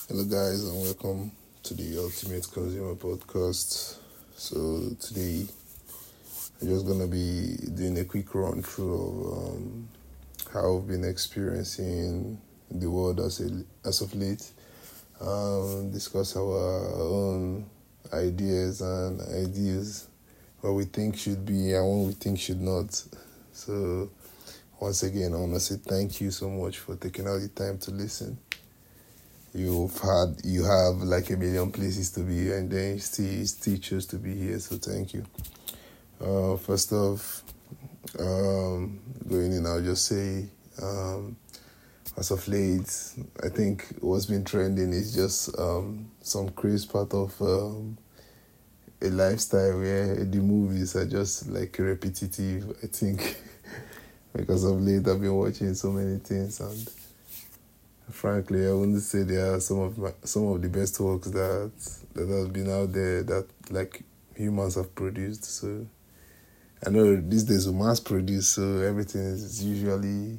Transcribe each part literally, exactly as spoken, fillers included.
Hello, guys, and welcome to the Ultimate Consumer Podcast. So, today I'm just gonna be doing a quick run through of um, how I've been experiencing the world as a, as of late. Um, discuss our own ideas and ideas, what we think should be and what we think should not. So, once again, I want to say thank you so much for taking out the time to listen. You've had you have like a million places to be, and then you still you still choose to be here. So thank you. Uh, first off, um, going in, I'll just say, um, as of late, I think what's been trending is just um, some crazy part of um, a lifestyle where the movies are just like repetitive. I think because of late, I've been watching so many things and. Frankly, I wouldn't say they are some of my, some of the best works that that have been out there that like humans have produced. So I know these days we mass produce, so everything is usually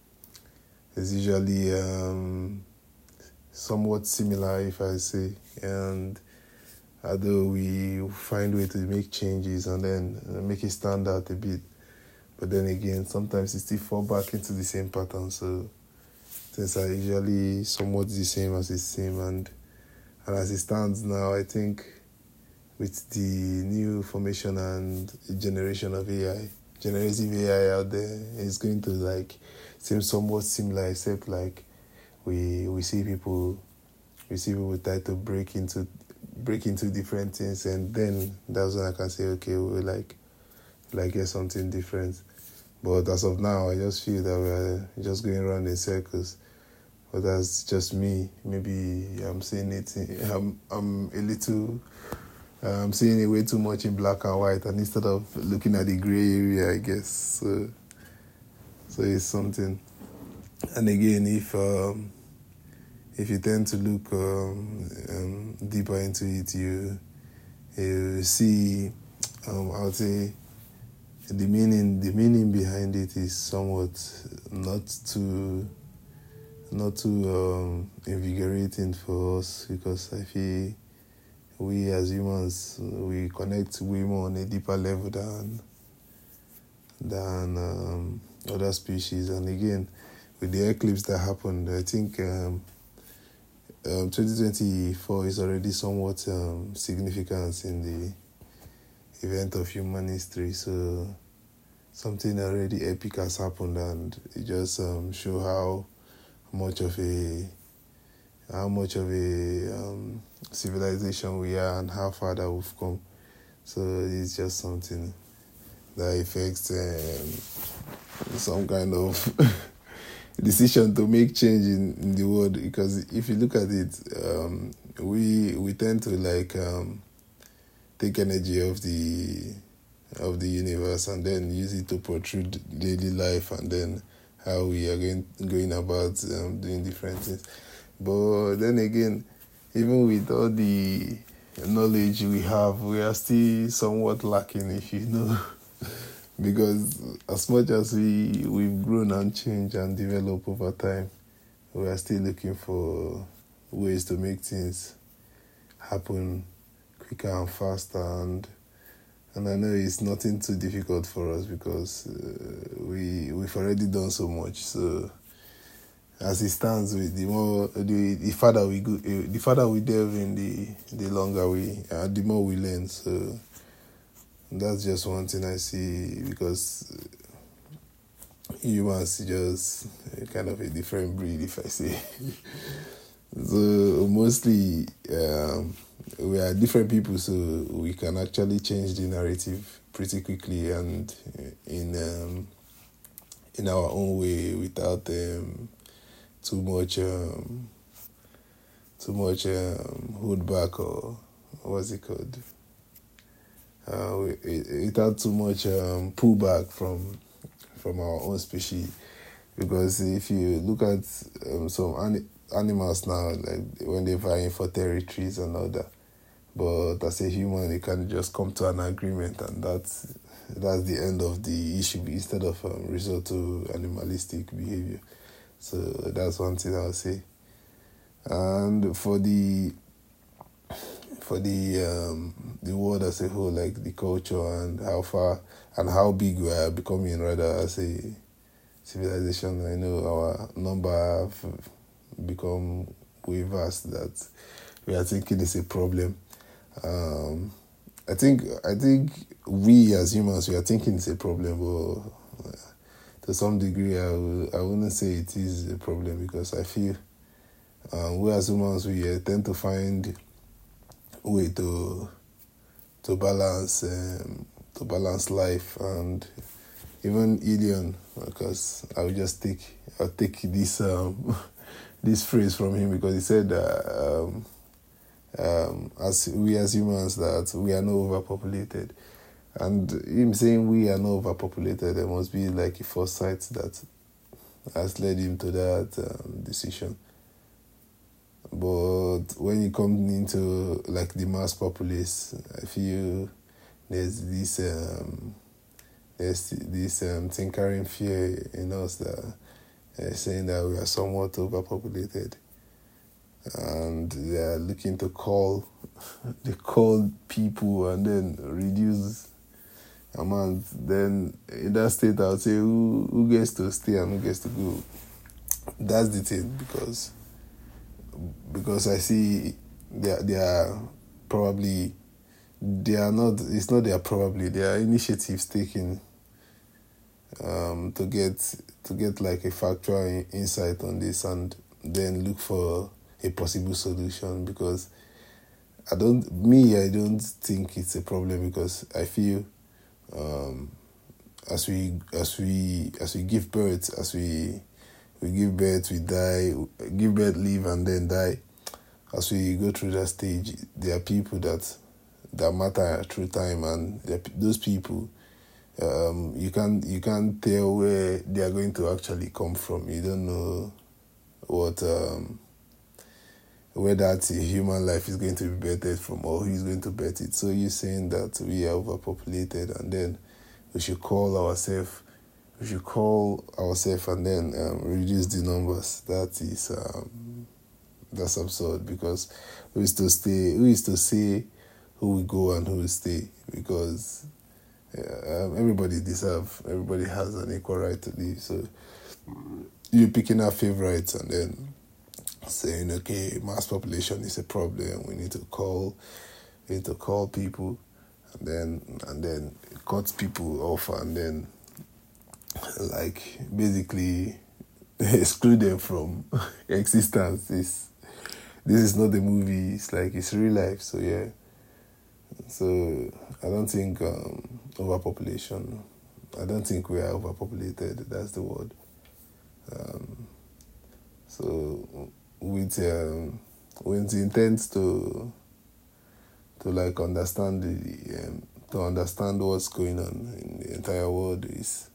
is usually um, somewhat similar, if I say. And although we find way to make changes and then make it stand out a bit, but then again, sometimes it still fall back into the same pattern. So. Things are usually somewhat the same as it seems, and and as it stands now, I think with the new formation and generation of A I, generative A I out there, it's going to like seem somewhat similar, except like we we see people we see people try to break into break into different things, and then that's when I can say, okay, we like like get something different. But as of now, I just feel that we're just going around in circles. But that's just me. Maybe I'm seeing it. I'm I'm a little. I'm seeing it way too much in black and white, and instead of looking at the gray area, I guess. So, so it's something. And again, if um, if you tend to look um, um, deeper into it, you you see. Um, I would say the meaning. The meaning behind it is somewhat not too. Not too um, invigorating for us, because I feel we as humans, we connect way more on a deeper level than than um, other species. And again, with the eclipse that happened, I think um, um, twenty twenty-four is already somewhat um, significant in the event of human history. So something already epic has happened, and it just um, show how much of a how much of a um, civilization we are and how far that we've come. So it's just something that affects um, some kind of decision to make change in, in the world. Because if you look at it, um, we we tend to like um, take energy of the of the universe and then use it to portray daily life, and then how we are going going about um, doing different things. But then again, even with all the knowledge we have, we are still somewhat lacking, if you know. Because as much as we, we've grown and changed and developed over time, we are still looking for ways to make things happen quicker and faster. And And I know it's nothing too difficult for us, because uh, we we've already done so much. So as it stands, with the more the the farther we go, uh, the farther we delve in, the the longer we, uh, the more we learn. So that's just one thing I see, because humans just kind of a different breed, if I say. So mostly. Um, We are different people, so we can actually change the narrative pretty quickly and in um, in our own way, without um, too much um, too much um, hold back, or what's it called? Uh, without too much um, pullback from from our own species. Because if you look at um, some ani- animals now, like when they're vying for territories and all that. But as a human, you can just come to an agreement, and that's that's the end of the issue, instead of um, resort to animalistic behavior. So that's one thing I'll say. And for the for the um, the world as a whole, like the culture and how far and how big we are becoming rather as a civilization. I know our number have become way vast that we are thinking it's a problem. Um, I think I think we as humans we are thinking it's a problem, but to some degree I will, I wouldn't say it is a problem because I feel um, we as humans we uh, tend to find a way to to balance um, to balance life. And even Ilion, because I will just take I'll take this um, this phrase from him because he said that um, um, as we as humans that we are not overpopulated, and him saying we are not overpopulated, there must be like a foresight that has led him to that um, decision. But when you come into like the mass populace, I feel there's this um, there's this um, tinkering fear in us that uh, saying that we are somewhat overpopulated, and they are looking to call they call people and then reduce amount. Then in that state, I would say who who gets to stay and who gets to go. That's the thing because because I see they are, they are probably they are not. It's not they are probably there are initiatives taken um, to get to get like a factual in, insight on this and then look for a possible solution. Because I don't me I don't think it's a problem because I feel um, as we as we as we give birth as we we give birth we die give birth live and then die. As we go through that stage, there are people that that matter through time, and those people um, you can't you can't tell where they are going to actually come from. You don't know what um, where that human life is going to be birthed from or who is going to birth it. So you're saying that we are overpopulated, and then we should call ourselves we should call ourselves and then um, reduce the numbers. That is. Um, That's absurd because who is to stay? Who is to say who will go and who will stay? Because uh, everybody deserve. Everybody has an equal right to live. So you're picking our favorites and then saying, okay, mass population is a problem. We need to call. We need to call people, and then and then cut people off, and then like basically exclude them from existence. It's, This is not a movie, it's like, it's real life, so yeah. So, I don't think um, overpopulation, I don't think we are overpopulated, that's the word. Um, so, with, um, with the intent to, to like understand the, um, to understand what's going on in the entire world is,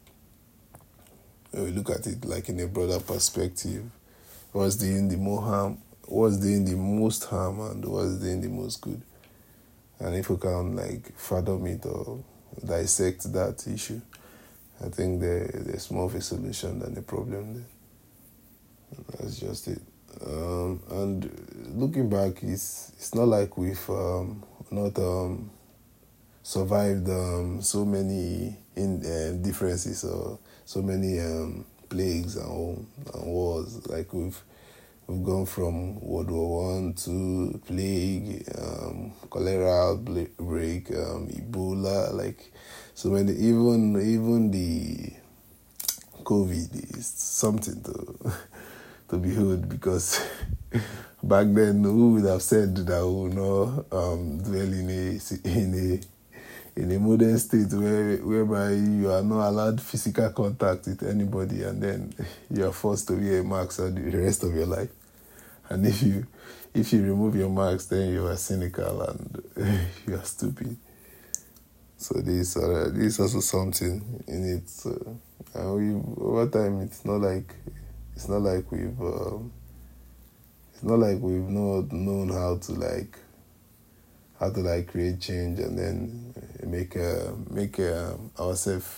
we look at it like in a broader perspective, what's doing the more harm, what's doing the most harm and what's doing the most good. And if we can like fathom it or dissect that issue, I think there, there's more of a solution than a problem there. That's just it. Um, and looking back, it's it's not like we've um, not um, survived um, so many in uh, differences or so many um, plagues and, and wars. Like we've We've gone from World War One to plague, um, cholera outbreak, um, Ebola, like so many. Even even the COVID is something to to behold because back then who would have said that we would not um, dwell in a in a in a modern state where whereby you are not allowed physical contact with anybody, and then you are forced to wear a mask for the rest of your life. And if you if you remove your mask, then you are cynical and you are stupid. So this uh, this is also something in it. So, and we over time, it's not like it's not like we've um, it's not like we've not known how to like how to like create change and then make uh, make uh, ourselves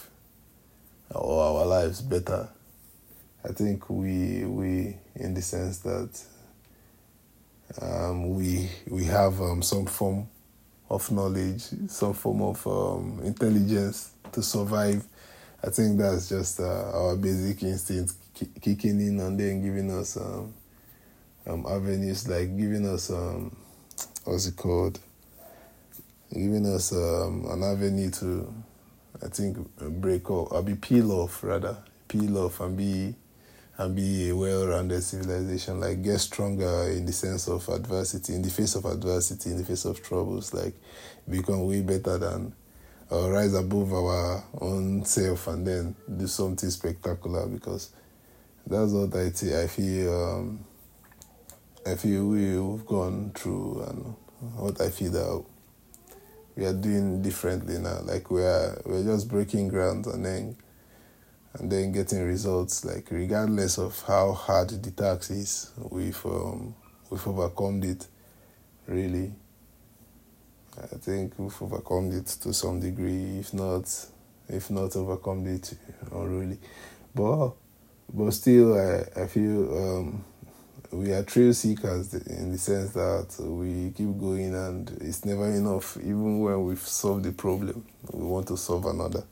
or our lives better. I think we we in the sense that Um, we we have um, some form of knowledge, some form of um, intelligence to survive. I think that's just uh, our basic instinct k- kicking in and then giving us um, um, avenues, like giving us um, what's it called? Giving us um, an avenue to, I think, break off, or be peel off rather, peel off and be and be a well-rounded civilization, like get stronger in the sense of adversity, in the face of adversity, in the face of troubles, like become way better than, or rise above our own self and then do something spectacular, because that's what I, t- I feel um, I feel we've gone through, and what I feel that we are doing differently now. Like we are we're just breaking ground and then and then getting results. Like regardless of how hard the task is, we've um, we've overcome it. Really, I think we've overcome it to some degree. If not, if not overcome it, unruly. But but still, I I feel um, we are thrill seekers in the sense that we keep going and it's never enough. Even when we've solved the problem, we want to solve another.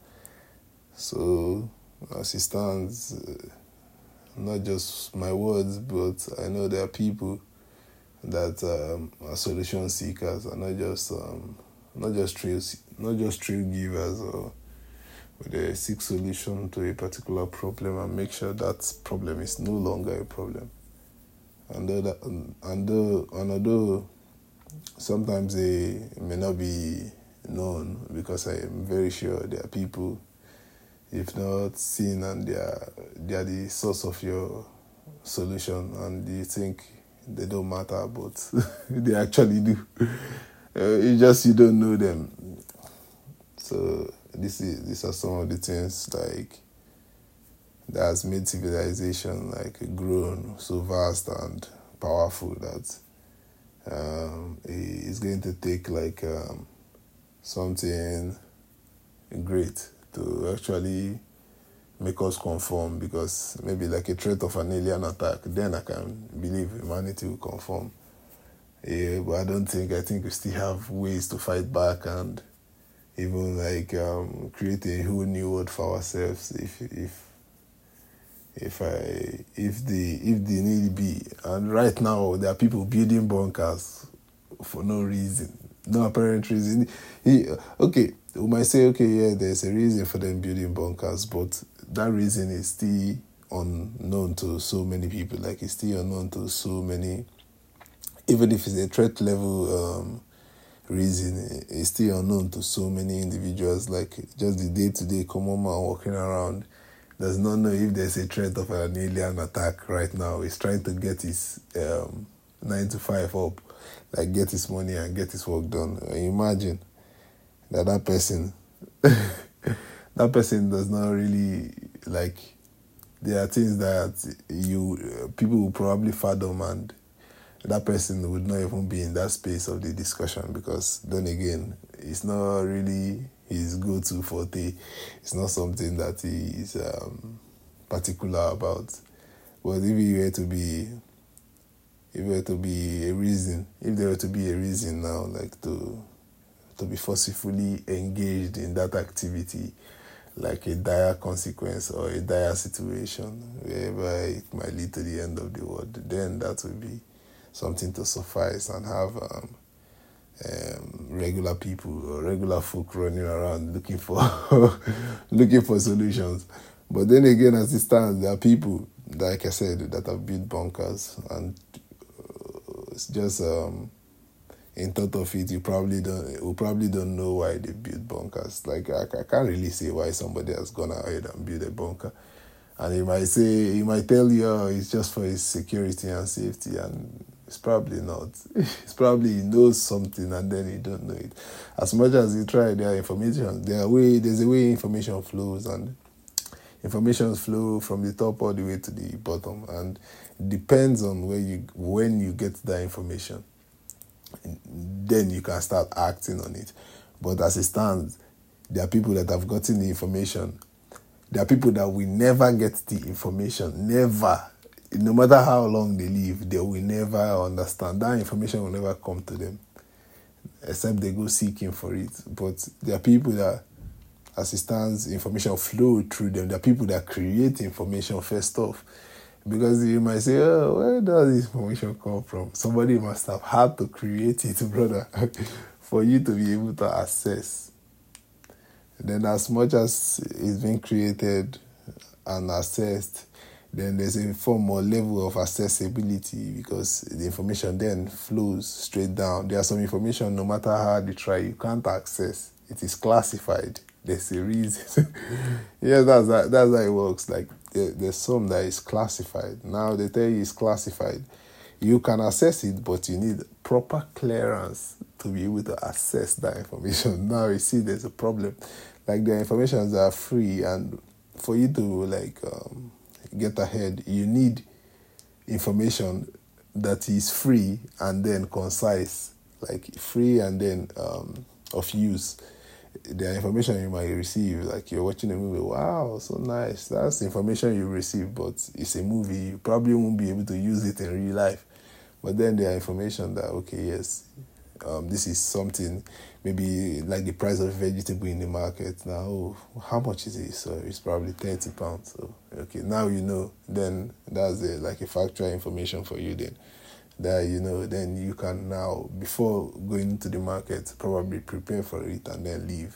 So as it stands, uh, not just my words, but I know there are people that um, are solution seekers and not just um, not just thrill, not just thrill givers, or they seek solution to a particular problem and make sure that problem is no longer a problem. And though that, and though, and although sometimes they may not be known, because I am very sure there are people, if not seen, and they are they are the source of your solution, and you think they don't matter, but they actually do. Uh, it's just you don't know them. So this is these are some of the things like that has made civilization like grown so vast and powerful that um, it's going to take like um, something great to actually make us conform, because maybe like a threat of an alien attack, then I can believe humanity will conform. Yeah, but I don't think, I think we still have ways to fight back and even like um, create a whole new world for ourselves if if if I if the if the need be. And right now there are people building bunkers for no reason, no apparent reason. He, okay, we might say, okay, yeah, there's a reason for them building bunkers, but that reason is still unknown to so many people. Like it's still unknown to so many, even if it's a threat level um, reason, it's still unknown to so many individuals. Like just the day-to-day common man walking around does not know if there's a threat of an alien attack right now. He's trying to get his um, nine to five up, like get his money and get his work done. Imagine that that person, that person does not really, like, there are things that you uh, people will probably fathom, and that person would not even be in that space of the discussion, because then again, it's not really his go-to forte. It's not something that he is um, particular about. But if it were to be, if it were to be a reason, if there were to be a reason now, like to to be forcefully engaged in that activity, like a dire consequence or a dire situation, wherever it might lead to the end of the world, then that would be something to suffice and have um, um, regular people or regular folk running around looking for looking for solutions. But then again, as it stands, there are people, like I said, that have built bunkers, and uh, it's just um, in thought of it, you probably don't, you probably don't know why they build bunkers. Like I, I can't really say why somebody has gone ahead and built a bunker. And he might say, he might tell you, oh, it's just for his security and safety, and it's probably not. It's probably he knows something and then he don't know it. As much as he try, there are information, there are way, there's a way information flows, and information flow from the top all the way to the bottom, and it depends on where you, when you get that information, then you can start acting on it. But as it stands, there are people that have gotten the information. There are people that will never get the information. Never. no matter how long they live, they will never understand. That information will never come to them, except they go seeking for it. But there are people that, as it stands, information flow through them. There are people that create information first off. Because you might say, oh, where does this information come from? Somebody must have had to create it, brother, for you to be able to access. Then as much as it's been created and accessed, then there's a form or level of accessibility, because the information then flows straight down. There's some information, no matter how hard you try, you can't access. It is classified. There's a reason. Yeah, that's that, that's how it works. Like there, there's some that is classified. Now they tell you it's classified. You can access it, but you need proper clearance to be able to access that information. Now you see there's a problem. Like the informations are free, and for you to like um, get ahead, you need information that is free and then concise, like free and then um, of use. The information you might receive, like you're watching a movie, wow, so nice. That's the information you receive, but it's a movie. You probably won't be able to use it in real life. But then there are information that, okay, yes, um, this is something, maybe like the price of vegetable in the market. Now, oh, how much is it? So it's probably thirty pounds. So, okay, now you know. Then that's a, like a factual information for you then. That, you know, then you can now, before going to the market, probably prepare for it and then leave.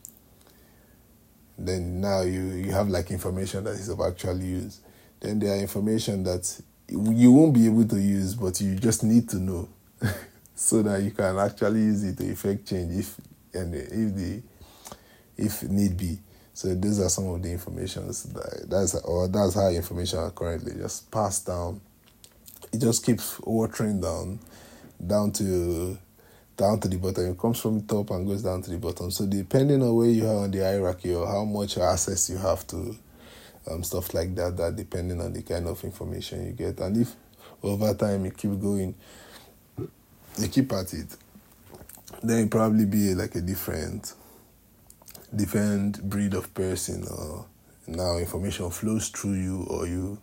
Then now you, you have like information that is of actual use. Then there are information that you won't be able to use, but you just need to know so that you can actually use it to effect change if and if the if need be. So those are some of the informations that that's or that's how information are currently just passed down. It just keeps watering down, down to down to the bottom. It comes from the top and goes down to the bottom. So depending on where you are on the hierarchy or how much access you have to um, stuff like that, that depending on the kind of information you get. And if over time you keep going, you keep at it, then it probably be like a different, different breed of person, or now information flows through you, or you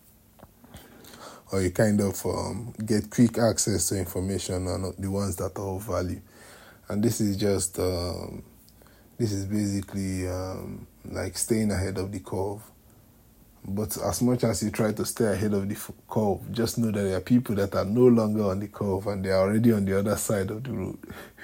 or you kind of um, get quick access to information and the ones that are of value. And this is just, um, this is basically um, like staying ahead of the curve. But as much as you try to stay ahead of the curve, just know that there are people that are no longer on the curve and they are already on the other side of the road.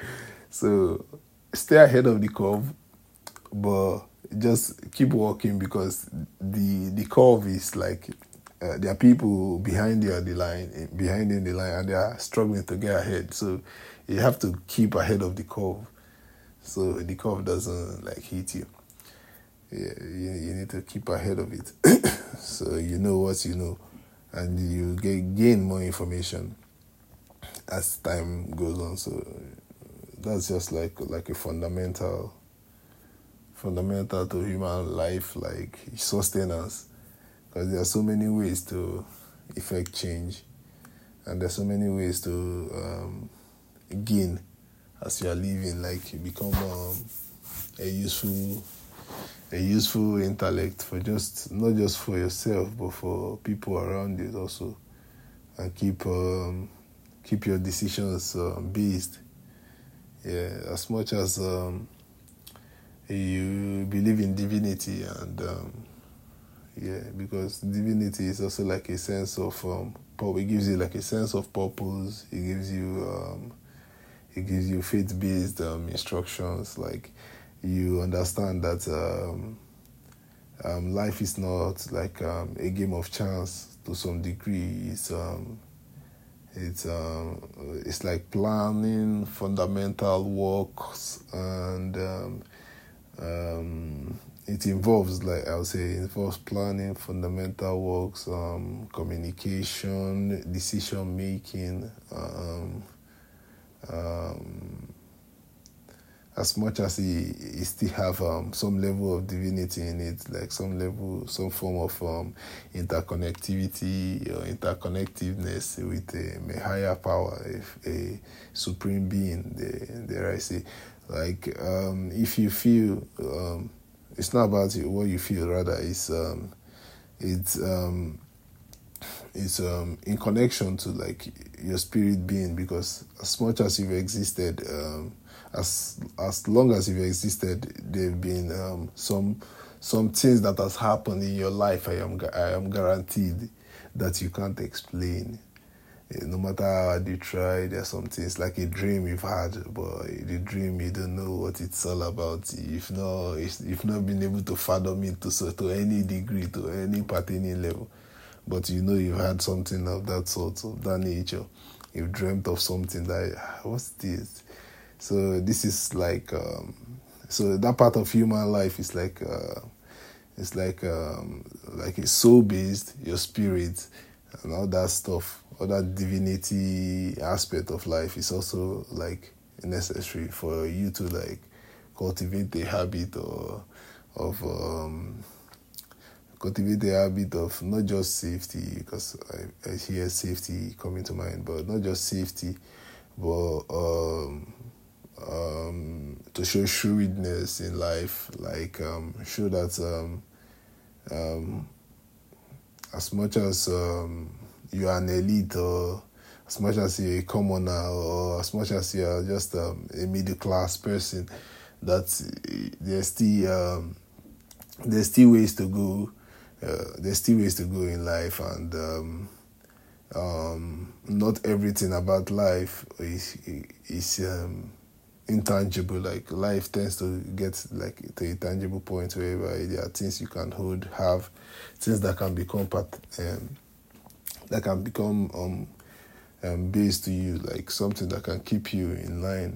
So stay ahead of the curve, but just keep walking, because the the curve is like, Uh, there are people behind you on the line, behind you in the line, and they are struggling to get ahead. So you have to keep ahead of the curve, so the curve doesn't like hit you. Yeah, you, you need to keep ahead of it, so you know what you know, and you get, gain more information as time goes on. So that's just like like a fundamental, fundamental to human life, like sustenance. Because there are so many ways to effect change, and there's so many ways to um, gain as you are living. Like you become um, a useful, a useful intellect for just not just for yourself, but for people around you also, and keep um, keep your decisions um, based. Yeah, as much as um, you believe in divinity and. Um, Yeah, because divinity is also like a sense of um, it gives you like a sense of purpose. It gives you um, it gives you faith-based um, instructions. Like you understand that um, um, life is not like um, a game of chance to some degree. It's um, it's um, it's like planning, fundamental works, and um, um, it involves, like I would say, it involves planning, fundamental works, um, communication, decision making. Um, um, as much as he, he still have um, some level of divinity in it, like some level, some form of um, interconnectivity or interconnectiveness with a, a higher power, a, a supreme being, dare I say. Like, um, if you feel, um, it's not about what you feel, rather, it's, um, it's, um, it's um in connection to like your spirit being, because as much as you've existed, um as as long as you've existed, there've been um some some things that has happened in your life. I am I am guaranteed that you can't explain. No matter how hard you try, there's some things like a dream you've had, but the dream you don't know what it's all about. You've not, you've not been able to fathom it to so to any degree, to any pertaining level. But you know you've had something of that sort, of that nature. You've dreamt of something that, what's this? So this is like, um, so that part of human life is like, uh, it's like, um, like it's soul based, your spirit, and all that stuff. Or that divinity aspect of life is also like necessary for you to like cultivate the habit or of um, cultivate the habit of not just safety, because I, I hear safety coming to mind, but not just safety, but um, um, to show shrewdness in life, like um, show that um, um, as much as um, you are an elite, or as much as you're a commoner, or as much as you're just um, a middle class person, that there's still um, there's still ways to go. Uh, there's still ways to go in life, and um, um, not everything about life is is um, intangible. Like life tends to get like to a tangible point where there are things you can hold, have things that can become part. Um, that can become um, um, based to you, like something that can keep you in line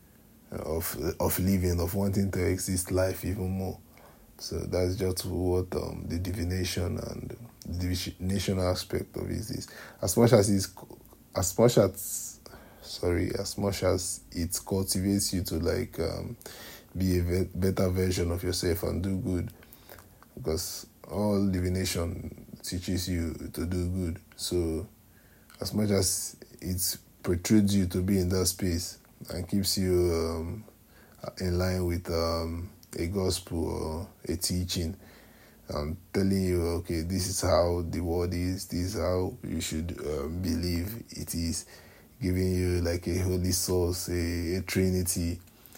of of living, of wanting to exist life even more. So that's just what um, the divination and the divination aspect of it is. As much as it's, as much as, sorry, as much as it cultivates you to like um, be a better version of yourself and do good, because all divination teaches you to do good. So as much as it protrudes you to be in that space and keeps you um, in line with um, a gospel or a teaching, um, telling you, okay, this is how the world is, this is how you should um, believe it is, giving you like a holy source, a, a trinity.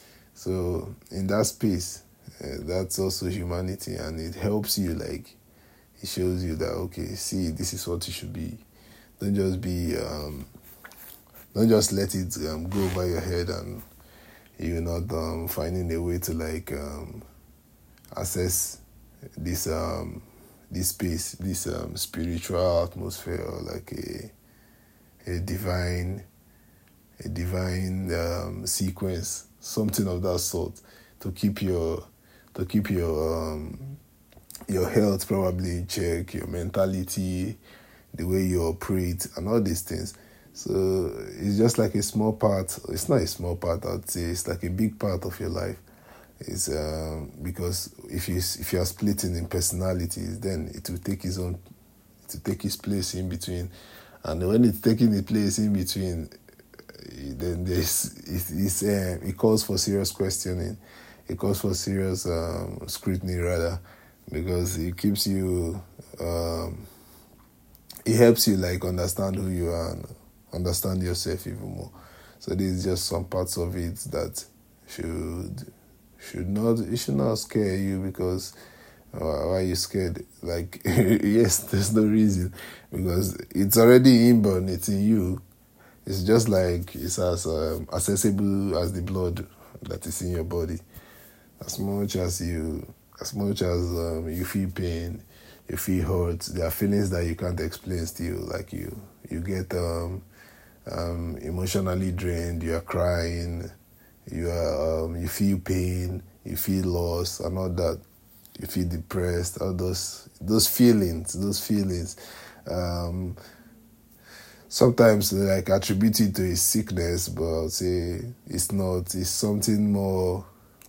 So in that space, uh, that's also humanity, and it helps you, like, it shows you that, okay, see, this is what you should be. Don't just be, um, don't just let it um, go over your head and you're not um, finding a way to like um, access this um, this space, this um, spiritual atmosphere, or like a a divine a divine um, sequence, something of that sort, to keep your to keep your um, your health probably in check, your mentality, the way you operate, and all these things. So it's just like a small part. It's not a small part, I'd say. It's like a big part of your life. It's um, because if you if you are splitting in personalities, then it will take its own, it will take its place in between. And when it's taking its place in between, then there's it, it's, uh, it calls for serious questioning. It calls for serious um, scrutiny, rather, because it keeps you. Um, it helps you like understand who you are and understand yourself even more. So these are just some parts of it that should should not it should not scare you, because uh, why are you scared? Like, yes, there's no reason, because it's already inborn, it's in you. It's just like it's as um, accessible as the blood that is in your body. As much as you, as much as um, you feel pain, you feel hurt, there are feelings that you can't explain still. Like you, you get um, um, emotionally drained. You are crying. You are, um, you feel pain. You feel lost, and all that. You feel depressed. All those, those feelings, those feelings. Um, Sometimes they like attribute it to a sickness, but say it's not. It's something more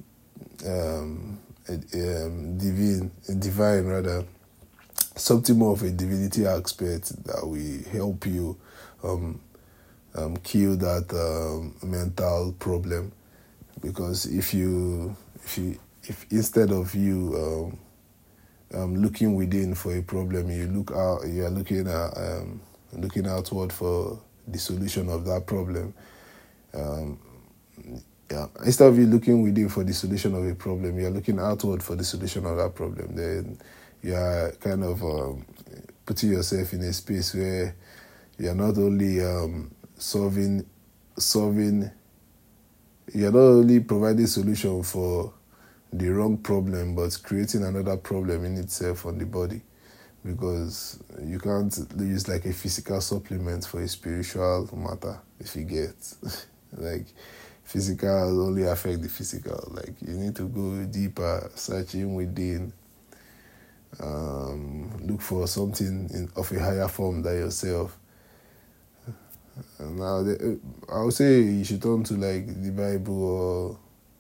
um, um, divine, divine rather. Something more of a divinity aspect that will help you um, um, kill that um, mental problem. Because if you, if you, if instead of you um, looking within for a problem, you look out. You are looking at um, looking outward for the solution of that problem. Um, yeah, instead of you looking within for the solution of a problem, you are looking outward for the solution of that problem. Then you are kind of um, putting yourself in a space where you are not only um, solving solving. You are not only providing solution for the wrong problem, but creating another problem in itself on the body, because you can't use like a physical supplement for a spiritual matter. If you get like physical only affect the physical, like you need to go deeper, searching within, um, look for something in, of a higher form than yourself. Now, I would say you should turn to like the Bible or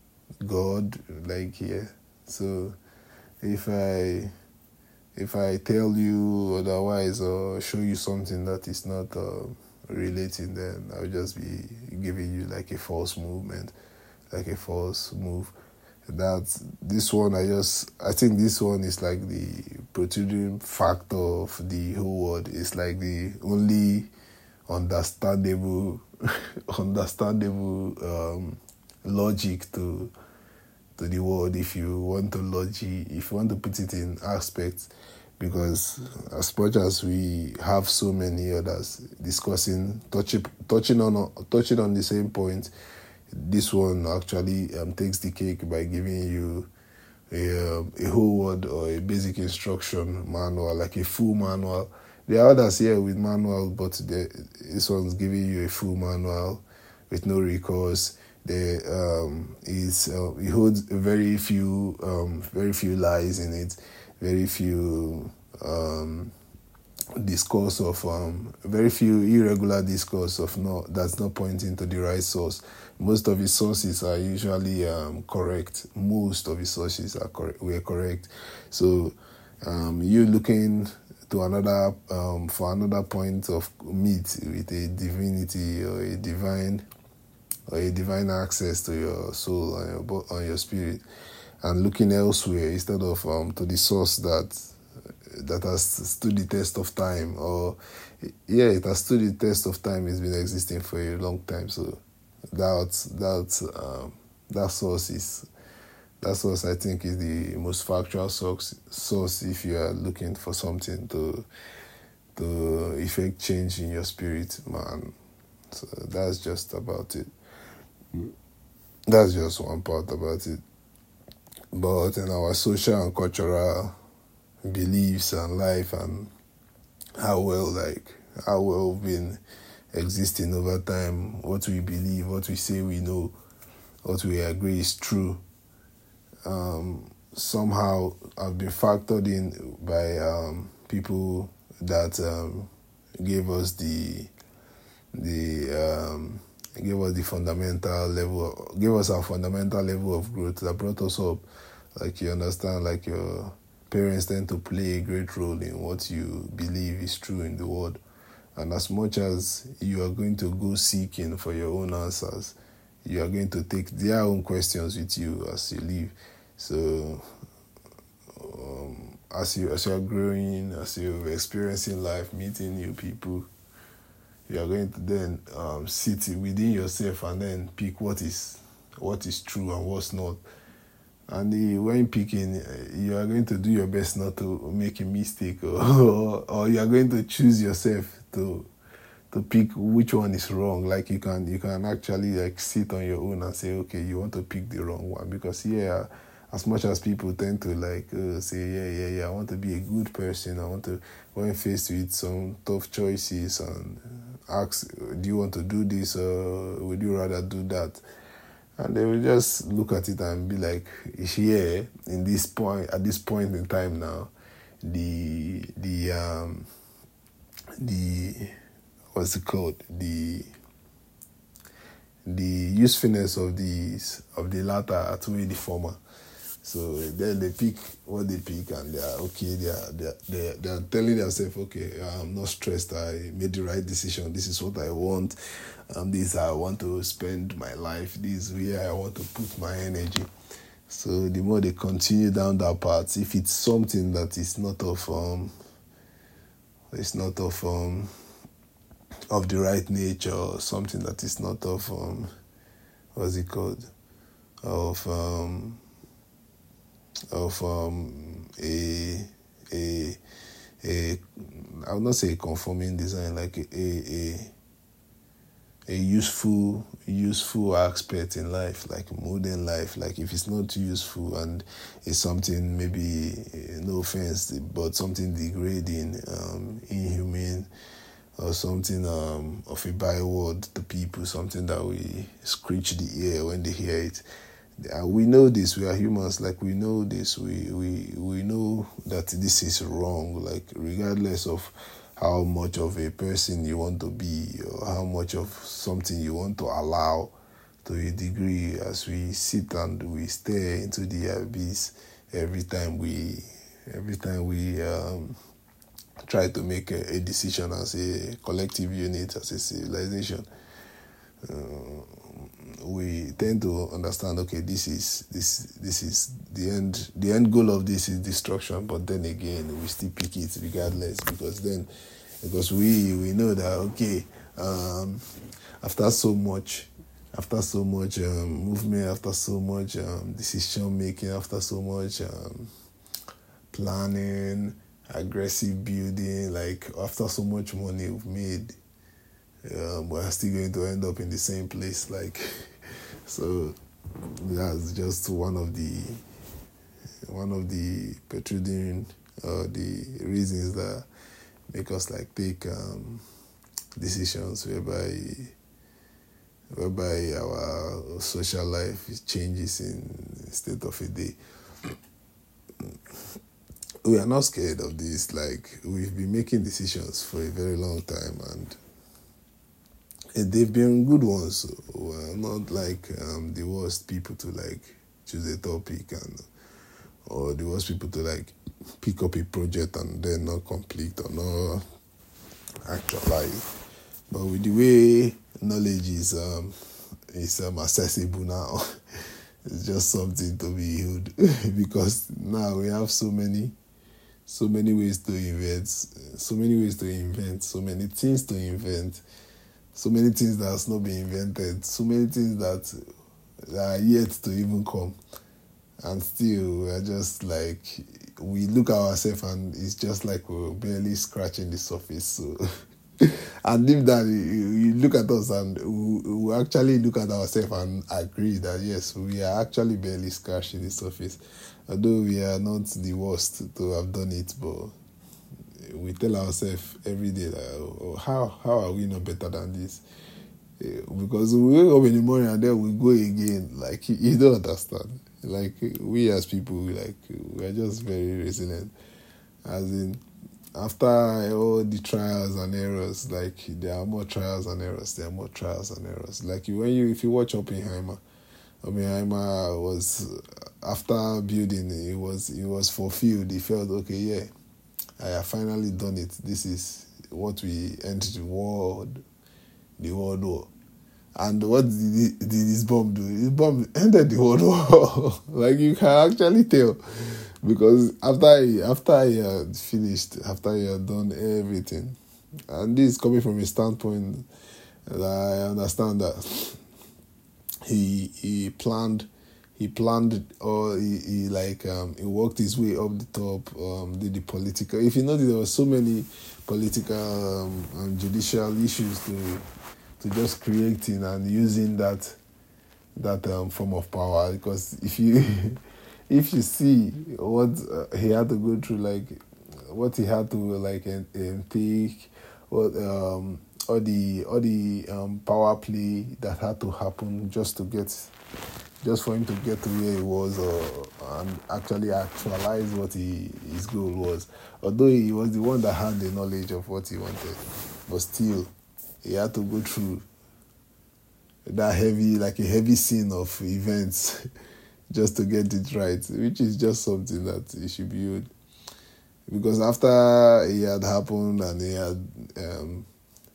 God, like here. So, if I if I tell you otherwise or show you something that is not uh, relating, then I'll just be giving you like a false movement, like a false move. That this one, I just I think this one is like the protruding factor of the whole world. It's like the only understandable understandable um, logic to to the world, if you want to logic if you want to put it in aspects, because as much as we have so many others discussing touching touching on touching on the same point, this one actually um, takes the cake by giving you a, um, a whole word or a basic instruction manual, like a full manual. There are others here with manual, but the, this one's giving you a full manual with no recourse. There um, is uh, it holds very few um, very few lies in it, very few um, discourse of um, very few irregular discourse of no that's not pointing to the right source. Most of his sources are usually um, correct. Most of his sources are correct. Were correct. So um, you looking to another um, for another point of meet with a divinity or a divine or a divine access to your soul and your on your spirit, and looking elsewhere instead of um, to the source that that has stood the test of time, or yeah, it has stood the test of time. It's been existing for a long time. So that that um, that source is. That source, I think, is the most factual source, source if you are looking for something to to effect change in your spirit, man. So that's just about it. That's just one part about it. But in our social and cultural beliefs and life and how well, like, how well we've been existing over time, what we believe, what we say we know, what we agree is true, Um, somehow have been factored in by um, people that um, gave us the the um, gave us the fundamental level, gave us our fundamental level of growth that brought us up. Like, you understand, like your parents tend to play a great role in what you believe is true in the world, and as much as you are going to go seeking for your own answers, you are going to take their own questions with you as you live. So, um, as you as you are growing, as you're experiencing life, meeting new people, you are going to then um, sit within yourself and then pick what is what is true and what's not. And the, when picking, you are going to do your best not to make a mistake, or or, or you are going to choose yourself to to pick which one is wrong. Like you can you can actually like sit on your own and say, okay, you want to pick the wrong one, because yeah. As much as people tend to like uh, say, yeah, yeah, yeah, I want to be a good person. I want to, when faced with some tough choices, and ask, do you want to do this or would you rather do that? And they will just look at it and be like, here, in this point, at this point in time now, the the um the what's it called the the usefulness of these of the latter outweigh the former. So then they pick what they pick, and they are okay. They are they are, they are, they are telling themselves, okay, I'm not stressed. I made the right decision. This is what I want. Um, this I want to spend my life. This is where I want to put my energy. So the more they continue down that path, if it's something that is not of um, it's not of um, of the right nature, or something that is not of um, what's it called, of um, of um, a a a I would not say a conforming design, like a a a useful useful aspect in life, like modern life. Like if it's not useful and it's something, maybe, no offense, but something degrading, um, inhumane, or something um, of a byword to people, something that we screech the ear when they hear it. Uh, we know this. We are humans. Like we know this. We we we know that this is wrong. Like regardless of how much of a person you want to be, or how much of something you want to allow, to a degree, as we sit and we stare into the abyss every time we every time we um, try to make a, a decision as a collective unit, as a civilization. Uh, we tend to understand, okay, this is this this is the end the end goal of this is destruction, but then again we still pick it regardless, because then because we we know that, okay, um, after so much after so much um, movement, after so much um, decision making, after so much um, planning, aggressive building, like after so much money we've made, um, we're still going to end up in the same place. Like, so that's just one of the one of the protruding uh, the reasons that make us like take um, decisions whereby whereby our social life changes in state of a day. We are not scared of this. Like, we've been making decisions for a very long time, and they've been good ones. We're not like um, the worst people to like choose a topic, and or the worst people to like pick up a project and then not complete or not actualize. But with the way knowledge is um, is um, accessible now, it's just something to be healed because now we have so many so many ways to invent, so many ways to invent, so many things to invent. So many things that has not been invented, so many things that are yet to even come. And still, we're just like, we look at ourselves and it's just like we're barely scratching the surface. So, and if that, you, you look at us and we, we actually look at ourselves and agree that yes, we are actually barely scratching the surface. Although we are not the worst to have done it, but we tell ourselves every day that, oh, how how are we not better than this? Because we wake up in the morning and then we go again. Like, you don't understand. Like, we as people, we like we are just very resilient. As in, after all the trials and errors, like there are more trials and errors. There are more trials and errors. Like when you, if you watch Oppenheimer, Oppenheimer was, after building, it was it was fulfilled. He felt, okay, yeah, I have finally done it. This is what we end the world, the world war. And what did, did this bomb do? This bomb ended the world war. Like, you can actually tell. Because after he, after he had finished, after he had done everything, and this is coming from a standpoint that I understand that he he planned He planned, or he, he like um, he worked his way up the top. Um, did the political. If you notice, there were so many political um, and judicial issues to to just creating and using that that um, form of power. Because if you if you see what uh, he had to go through, like what he had to like and, and take, what um, all the all the um, power play that had to happen just to get. Just for him to get to where he was, uh, and actually actualize what he, his goal was. Although he was the one that had the knowledge of what he wanted, but still, he had to go through that heavy, like a heavy scene of events, just to get it right, which is just something that he should be owed. Because after it had happened and he had um,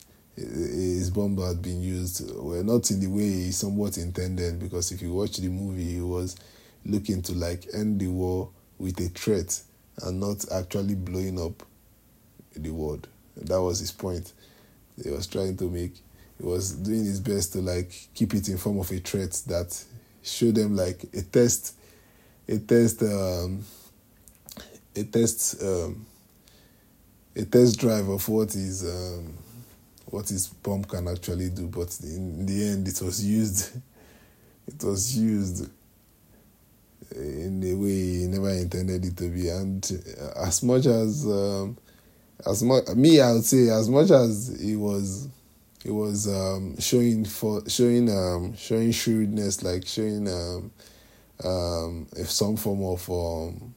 his bomb had been used, well, not in the way he somewhat intended, because if you watch the movie, it was looking to like end the war with a threat and not actually blowing up the world. That was his point. He was trying to make. He was doing his best to like keep it in form of a threat that show them like a test, a test, um, a test, um, a test drive of what is um, what his bomb can actually do. But in the end, it was used. It was used in a way he never intended it to be. And as much as um, as much me, I would say, as much as it was. It was um, showing for showing um, showing shrewdness, like showing um, um, some form of um,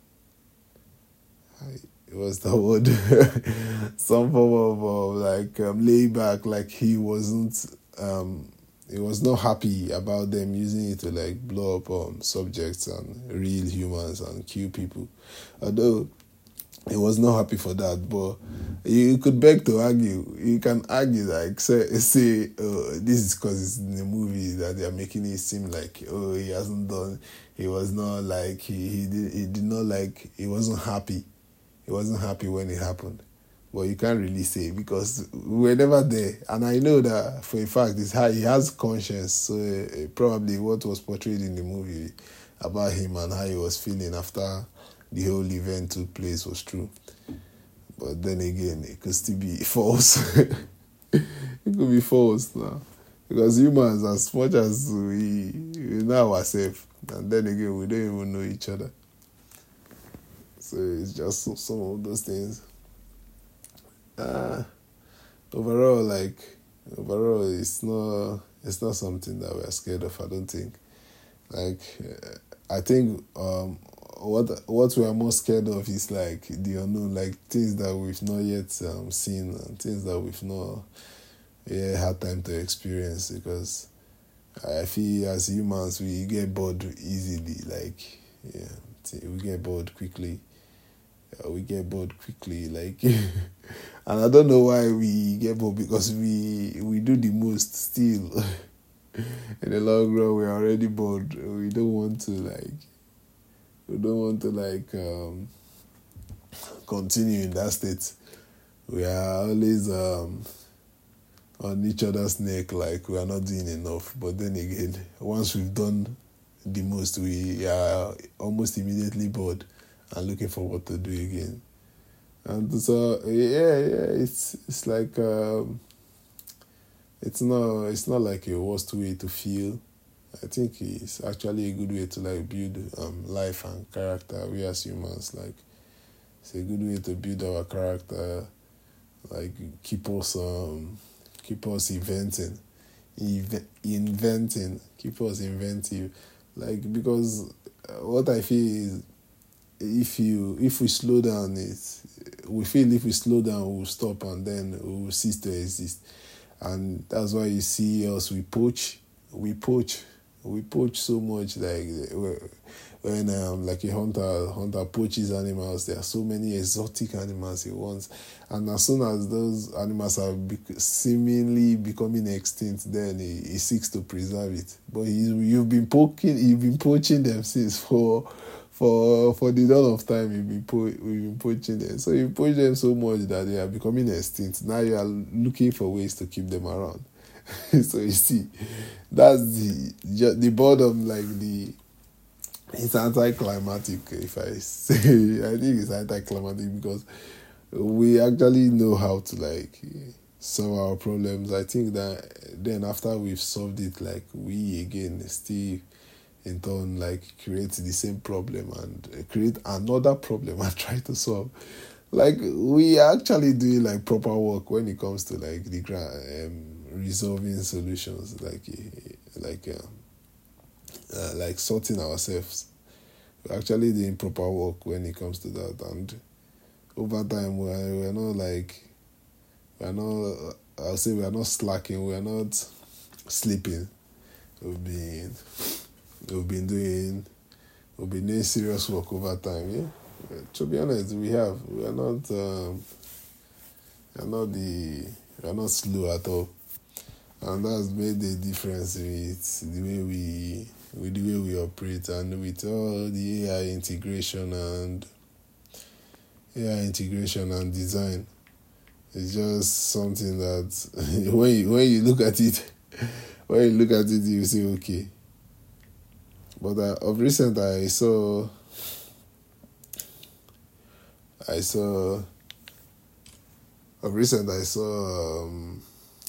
it was the word, some form of uh, like um, layback. Like he wasn't, um, he was not happy about them using it to like blow up um, subjects and real humans and kill people, although. He was not happy for that, but you could beg to argue. You can argue, like, say, say oh, this is because it's in the movie that they are making it seem like, oh, he hasn't done, he was not like, he, he, did, he did not like, he wasn't happy. He wasn't happy when it happened. But you can't really say because we were never there. And I know that for a fact, it's how he has conscience. So uh, probably what was portrayed in the movie about him and how he was feeling after the whole event took place was true. But then again, it could still be false. It could be false now. Because humans, as much as we, we know ourselves, and then again, we don't even know each other. So it's just some of those things. Uh, overall, like, overall, it's not, it's not something that we're scared of, I don't think. Like, I think, um, What what we are most scared of is like the unknown, like things that we've not yet um, seen and things that we've not yeah, had time to experience. Because I feel as humans we get bored easily, like yeah, we get bored quickly. Yeah, we get bored quickly, like, and I don't know why we get bored because we we do the most still. In the long run, we're already bored. We don't want to like. We don't want to like um, continue in that state. We are always um, on each other's neck, like we are not doing enough. But then again, once we've done the most, we are almost immediately bored and looking for what to do again. And so yeah, yeah, it's it's like um, it's not it's not like a worst way to feel. I think it's actually a good way to like build um, life and character. We as humans, like, it's a good way to build our character. Like keep us um, keep us inventing, Inve- inventing, keep us inventive. Like because what I feel is, if you if we slow down, it we feel if we slow down, we'll stop and then we'll cease to exist. And that's why you see us we poach, we poach. We poach so much, like when um, like a hunter hunter poaches animals. There are so many exotic animals he wants, and as soon as those animals are bec- seemingly becoming extinct, then he, he seeks to preserve it. But he, you've been poking, you've been poaching them since for for for the dawn of time. You've been po- we've been poaching them, so you poach them so much that they are becoming extinct. Now you are looking for ways to keep them around. So you see, that's the the bottom, like the it's anticlimactic. If I say, I think it's anticlimactic because we actually know how to like solve our problems. I think that then after we've solved it, like we again still in turn like create the same problem and create another problem and try to solve. Like we actually do like proper work when it comes to like the um, resolving solutions, like like um, uh, like sorting ourselves. We're actually doing proper work when it comes to that, and over time we're we're not like we're not. I'll say we're not slacking. We're not sleeping. We've been we've been doing we've been doing serious work over time. Yeah. To be honest, we have. We are not. Um, we are not the. We are not slow at all, and that's made a difference with the way we with the way we operate, and with all the A I integration and A I integration and design. It's just something that when you, when you look at it, when you look at it, you say okay. But uh, of recent, I saw, I saw, of recent, I saw, um,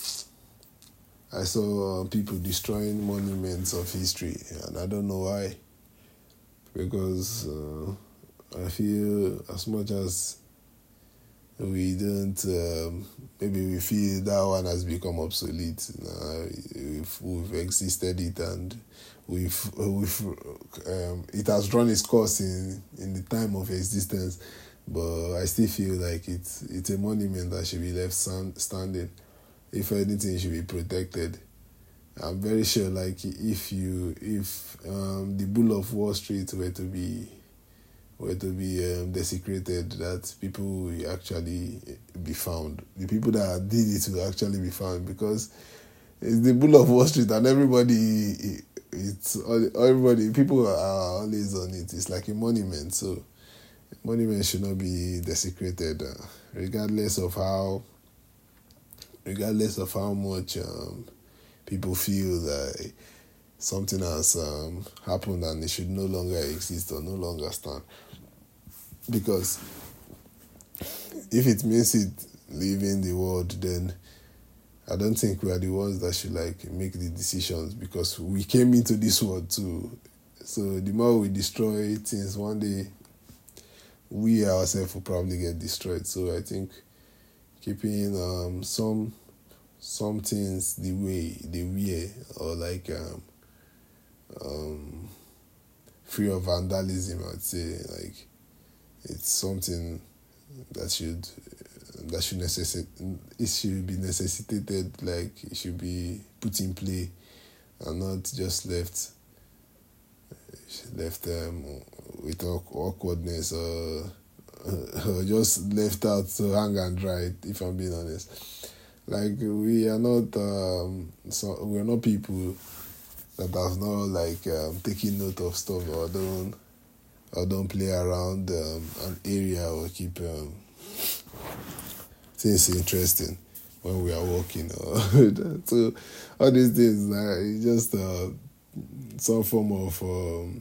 I saw uh, people destroying monuments of history, and I don't know why. Because uh, I feel as much as we don't, um, maybe we feel that one has become obsolete. Uh, we've, we've existed it, and we've, we've um, it has run its course in, in the time of existence. But I still feel like it's it's a monument that should be left stand, standing. If anything, it should be protected. I'm very sure, like if you if um, the Bull of Wall Street were to be were to be um, desecrated, that people will actually be found. The people that did it will actually be found, because it's the Bull of Wall Street, and everybody, it's everybody, people are always on it. It's like a monument, so monument should not be desecrated, uh, regardless of how, regardless of how much um, people feel that something has um, happened and it should no longer exist or no longer stand. Because if it means it leaving the world, then I don't think we are the ones that should like make the decisions, because we came into this world too. So the more we destroy things, one day we ourselves will probably get destroyed. So I think keeping um, some some things the way they were, or like um, um, free of vandalism, I'd say, like it's something that should that should necessitate it should be necessitated, like it should be put in play and not just left left um, with awkwardness, or, or just left out to hang and dry, if I'm being honest. Like we are not um, so we are not people that have not like um, taken note of stuff, or don't or don't play around um, an area, or keep um, things interesting when we are walking. Or so all these things, like, it's just uh, some form of um,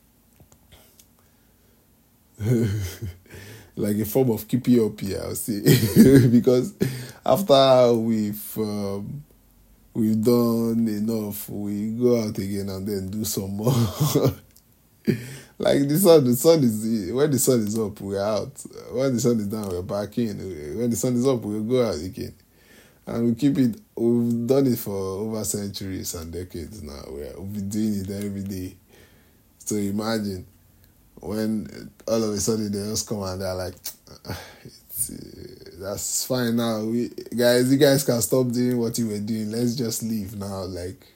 like a form of keeping up here, I'll say. Because after we've um, we've done enough, we go out again and then do some more. Like the sun, the sun is when the sun is up, we're out. When the sun is down, we're back in. When the sun is up, we'll go out again, and we keep it. We've done it for over centuries and decades now. We're, we've been doing it every day. So imagine when all of a sudden they just come and they're like, it's, uh, "That's fine now, we guys. You guys can stop doing what you were doing. Let's just leave now." Like.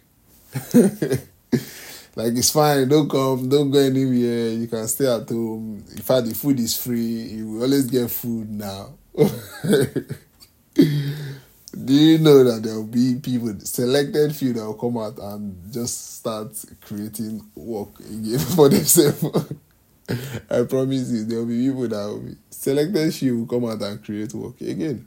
Like, it's fine, don't come, don't go anywhere, you can stay at home. In fact, the food is free, you will always get food now. Do you know that there will be people, selected few, that will come out and just start creating work again for themselves? I promise you, there will be people that will be, selected few will come out and create work again.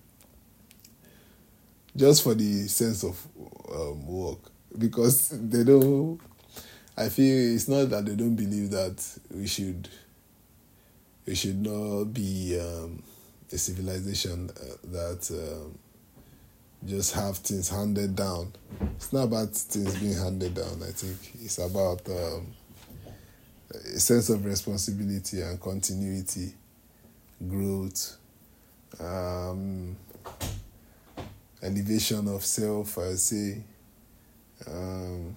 Just for the sense of um, work. Because they don't... I feel it's not that they don't believe that we should we should not be um, a civilization uh, that um, just have things handed down. It's not about things being handed down. I think it's about um, a sense of responsibility and continuity, growth, um, elevation of self, I say. Um,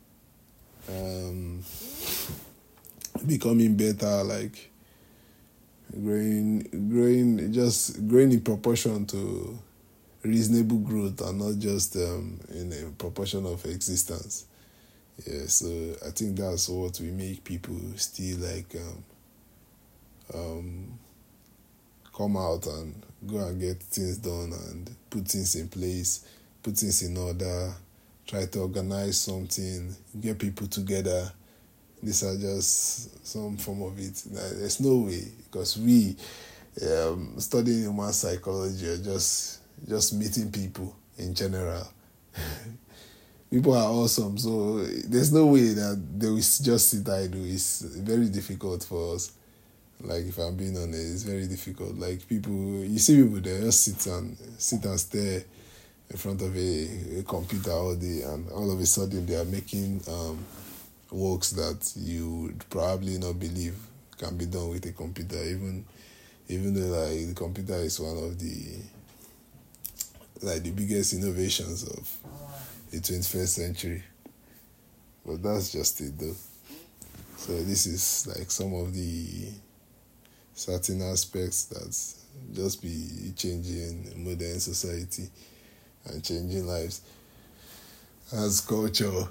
Um, becoming better, like growing, growing, just growing in proportion to reasonable growth, and not just um, in a proportion of existence. Yeah, so I think that's what we make people still like um, um, come out and go and get things done and put things in place, put things in order, try to organize something, get people together. These are just some form of it. There's no way, because we um, studying human psychology or just just meeting people in general. People are awesome, so there's no way that they will just sit idle. It's very difficult for us. Like, if I'm being honest, it's very difficult. Like, people, you see people, they just sit and sit and stare in front of a, a computer all day, and all of a sudden they are making um, works that you would probably not believe can be done with a computer, even even though like the computer is one of the like the biggest innovations of the twenty-first century. But that's just it though. So this is like some of the certain aspects that just be changing in modern society and changing lives. As culture,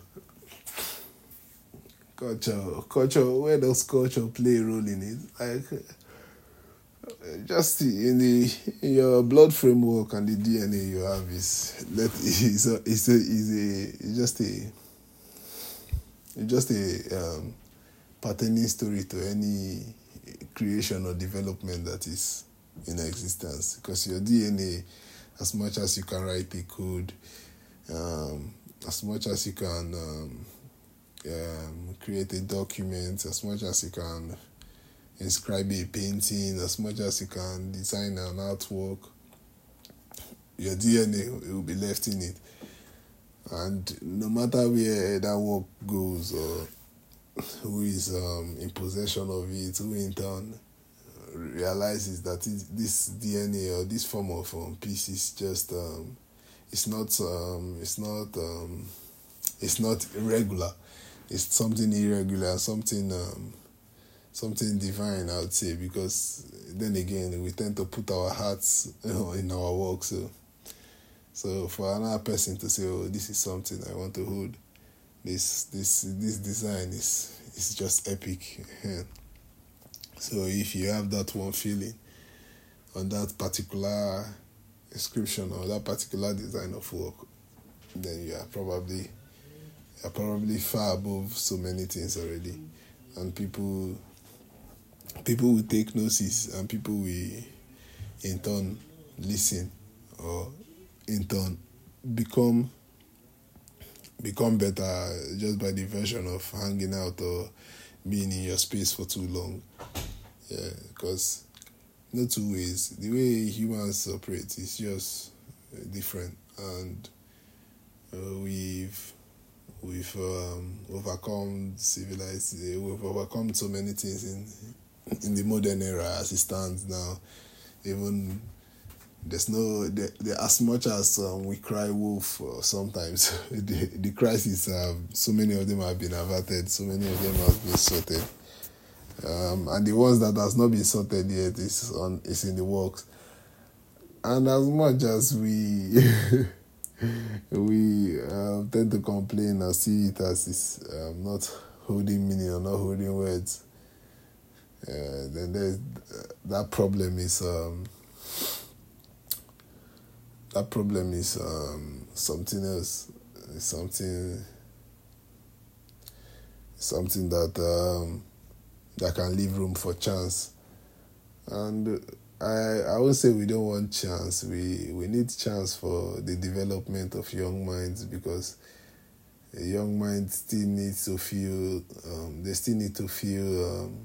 culture, culture, where does culture play a role in it? Like, just in the in your blood framework and the D N A you have is let is a is a is a it's just a it's just a um, pertaining story to any creation or development that is in existence. Because your D N A, as much as you can write a code, um, as much as you can um, um, create a document, as much as you can inscribe a painting, as much as you can design an artwork, your D N A will be left in it. And no matter where that work goes or who is um, in possession of it, who in turn realizes that it, this D N A or this form of um, piece is just um, it's not um, it's not um, it's not regular. It's something irregular, something um, something divine, I would say, because then again we tend to put our hearts, you know, in our work. So, so for another person to say, "Oh, this is something I want to hold," this this this design is is just epic. Yeah. So if you have that one feeling on that particular inscription or that particular design of work, then you are probably you are probably far above so many things already, and people people will take notice, and people will in turn listen, or in turn become become better just by the version of hanging out or being in your space for too long. Yeah, because no two ways. The way humans operate is just different, and uh, we've we've um, overcome civilized. We've overcome so many things in in the modern era as it stands now. Even there's no the, the as much as um, we cry wolf uh, sometimes the the crises have so many of them have been averted, so many of them have been sorted, um, and the ones that has not been sorted yet is on is in the works. And as much as we we uh, tend to complain and see it as is um, not holding meaning or not holding words, uh, then there's uh, that problem is um, that problem is um, something else. It's something something that um, that can leave room for chance. And I I would say we don't want chance. We we need chance for the development of young minds, because a young mind still needs to feel. Um, they still need to feel um,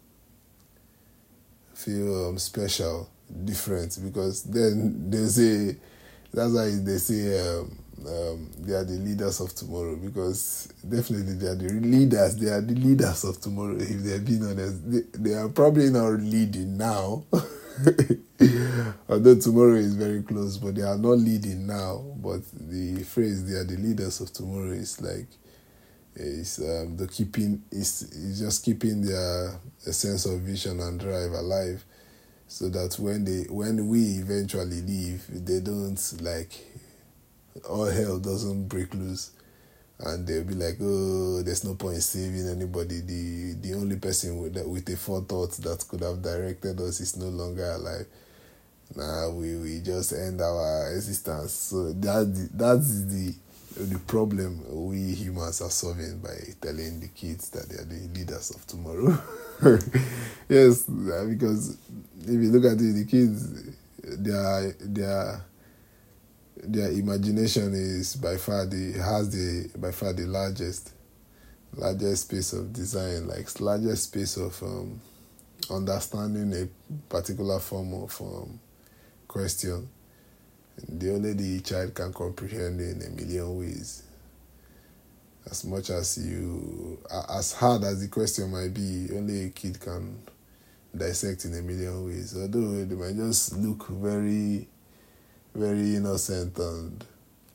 feel um, special, different. Because then they say that's why they say um, um, they are the leaders of tomorrow. Because definitely they are the leaders. They are the leaders of tomorrow. If they're being honest, they, they are probably not leading now. Although tomorrow is very close, but they are not leading now. But the phrase "they are the leaders of tomorrow" is like is um, the keeping is is just keeping their a sense of vision and drive alive, so that when they when we eventually leave, they don't like all hell doesn't break loose, and they'll be like, oh, there's no point in saving anybody. The the only person with with a forethought that could have directed us is no longer alive. Now we, we just end our existence. So that that's the the problem we humans are solving by telling the kids that they are the leaders of tomorrow. Yes, because if you look at it, the kids, their their their imagination is by far the has the by far the largest largest space of design, like largest space of um, understanding a particular form of um, question. The only the child can comprehend in a million ways. As much as you, as hard as the question might be, only a kid can dissect in a million ways. Although they might just look very, very innocent and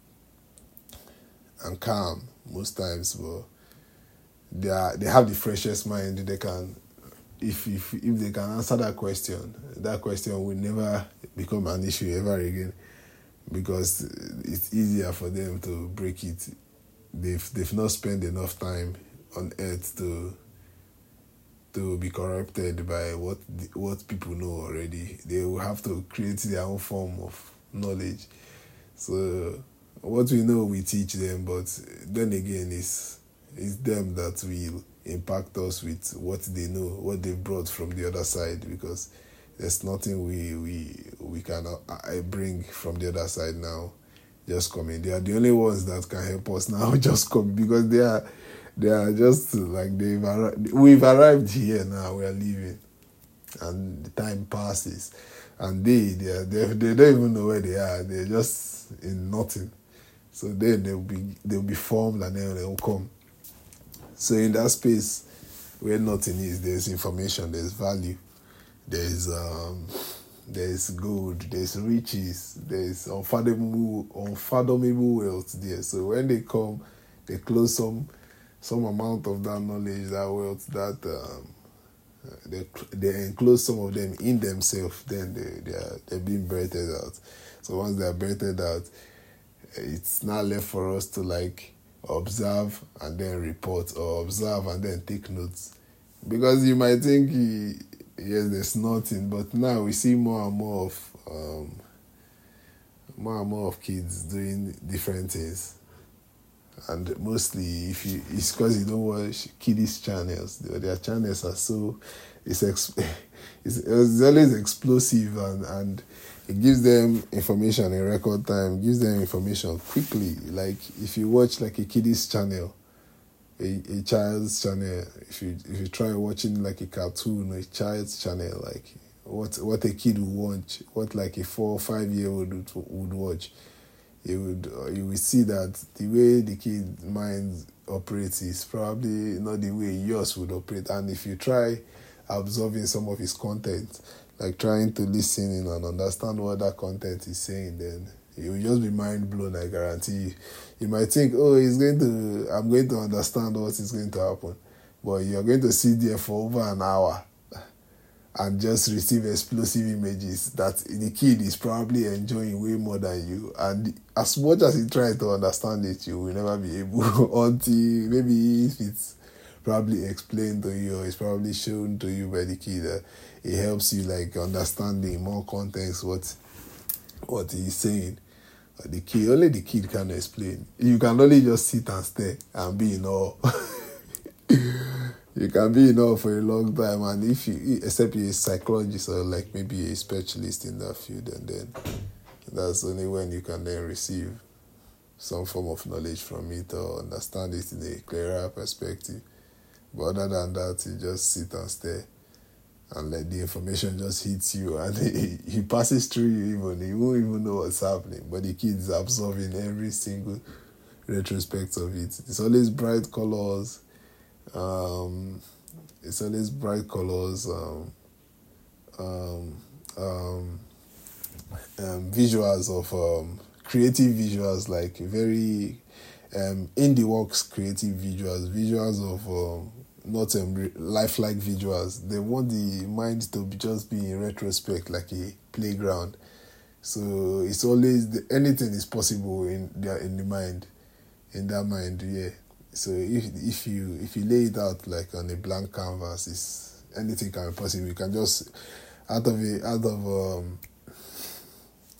and calm most times, but they are they have the freshest mind. They can, if if if they can answer that question, that question will never become an issue ever again, because it's easier for them to break it. They've they've not spent enough time on earth to to be corrupted by what what people know already. They will have to create their own form of knowledge. So what we know we teach them, but then again it's it's them that will impact us with what they know, what they brought from the other side, because there's nothing we we we can I bring from the other side now. Just coming, they are the only ones that can help us now. Just come, because they are they are just like they've arri- we've arrived here now. We are leaving, and the time passes, and they they are, they, they don't even know where they are. They're just in nothing. So then they'll be they'll be formed, and then they'll come. So in that space where nothing is, there's information, there's value, there's um, there's gold, there's riches, there's unfathomable, unfathomable wealth there. So when they come, they close some some amount of that knowledge, that wealth, that um, they they enclose some of them in themselves. Then they they are they're being breathed out. So once they are breathed out, it's not left for us to like observe and then report, or observe and then take notes, because you might think yes, there's nothing, but now we see more and more of um, more and more of kids doing different things, and mostly if you it's because you don't watch kiddies channels. Their channels are so it's ex- it's, it's always explosive, and and it gives them information in record time, gives them information quickly. Like if you watch like a kiddies channel, a, a child's channel, if you if you try watching like a cartoon or a child's channel, like what what a kid would watch, what like a four or five year old would, would watch, you would uh, you will see that the way the kid mind operates is probably not the way yours would operate. And if you try absorbing some of his content, like trying to listen in and understand what that content is saying, then you will just be mind blown, I guarantee you. You might think, oh, he's going to, I'm going to understand what is going to happen. But you're going to sit there for over an hour and just receive explosive images that the kid is probably enjoying way more than you. And as much as you try to understand it, you will never be able until maybe if it's probably explained to you or it's probably shown to you by the kid. Uh, it helps you like understanding more context what what he's saying. Uh, the kid, only the kid can explain. You can only just sit and stare and be in awe. You can be in awe for a long time, and if you, except you're a psychologist or like maybe a specialist in that field, and then that's only when you can then receive some form of knowledge from it or understand it in a clearer perspective. But other than that, you just sit and stare and let the information just hit you, and he, he passes through you even. He won't even know what's happening, but the kid's absorbing every single retrospect of it. It's always bright colors. Um, it's always bright colors. Um, um, um, um, visuals of um, creative visuals, like very um, indie works, creative visuals, visuals of um, not um, lifelike visuals. They want the mind to be just be in retrospect, like a playground. So it's always the, anything is possible in their in the mind, in that mind. Yeah. So if if you if you lay it out like on a blank canvas, it's anything can be possible. You can just out of a out of um,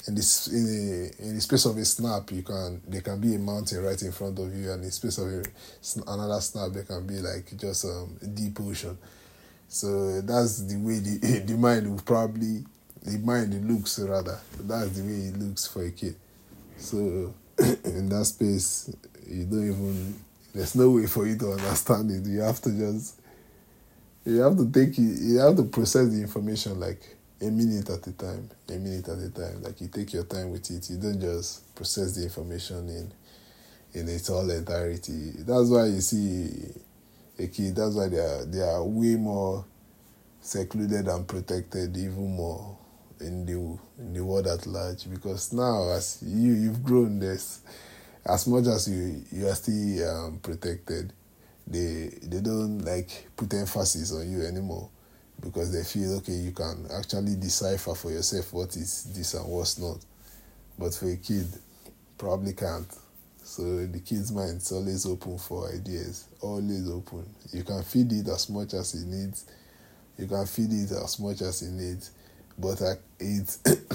in this in a, in the space of a snap, you can there can be a mountain right in front of you, and in the space of a, another snap, there can be like just um, a deep ocean. So that's the way the the mind will probably the mind it looks rather. That's the way it looks for a kid. So in that space, you don't even there's no way for you to understand it. You have to just you have to take it. You have to process the information like a minute at a time. A minute at a time. Like you take your time with it. You don't just process the information in in its all entirety. That's why you see a kid. That's why they are they are way more secluded and protected, even more in the in the world at large. Because now, as you you've grown, this as much as you you are still um, protected, they they don't like put emphasis on you anymore, because they feel okay, you can actually decipher for yourself what is this and what's not. But for a kid, probably can't. So the kid's mind is always open for ideas, always open. You can feed it as much as it needs. You can feed it as much as it needs, but it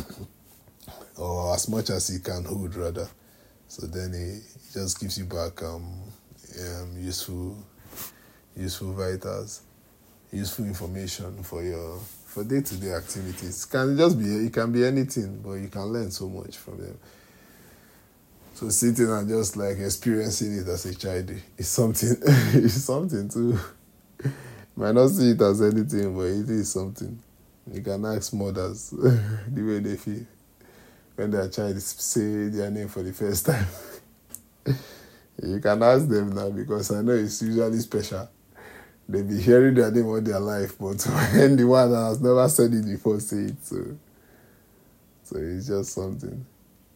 or as much as it can hold rather. So then it just gives you back um, um useful, useful vitals, useful information for your for day to day activities. It can just be it can be anything, but you can learn so much from them. So sitting and just like experiencing it as a child is something. It's something too. Might not see it as anything, but it is something. You can ask mothers the way they feel when their child say their name for the first time. You can ask them now, because I know it's usually special. They be hearing their name all their life, but when the one that has never said it before say it, so so it's just something.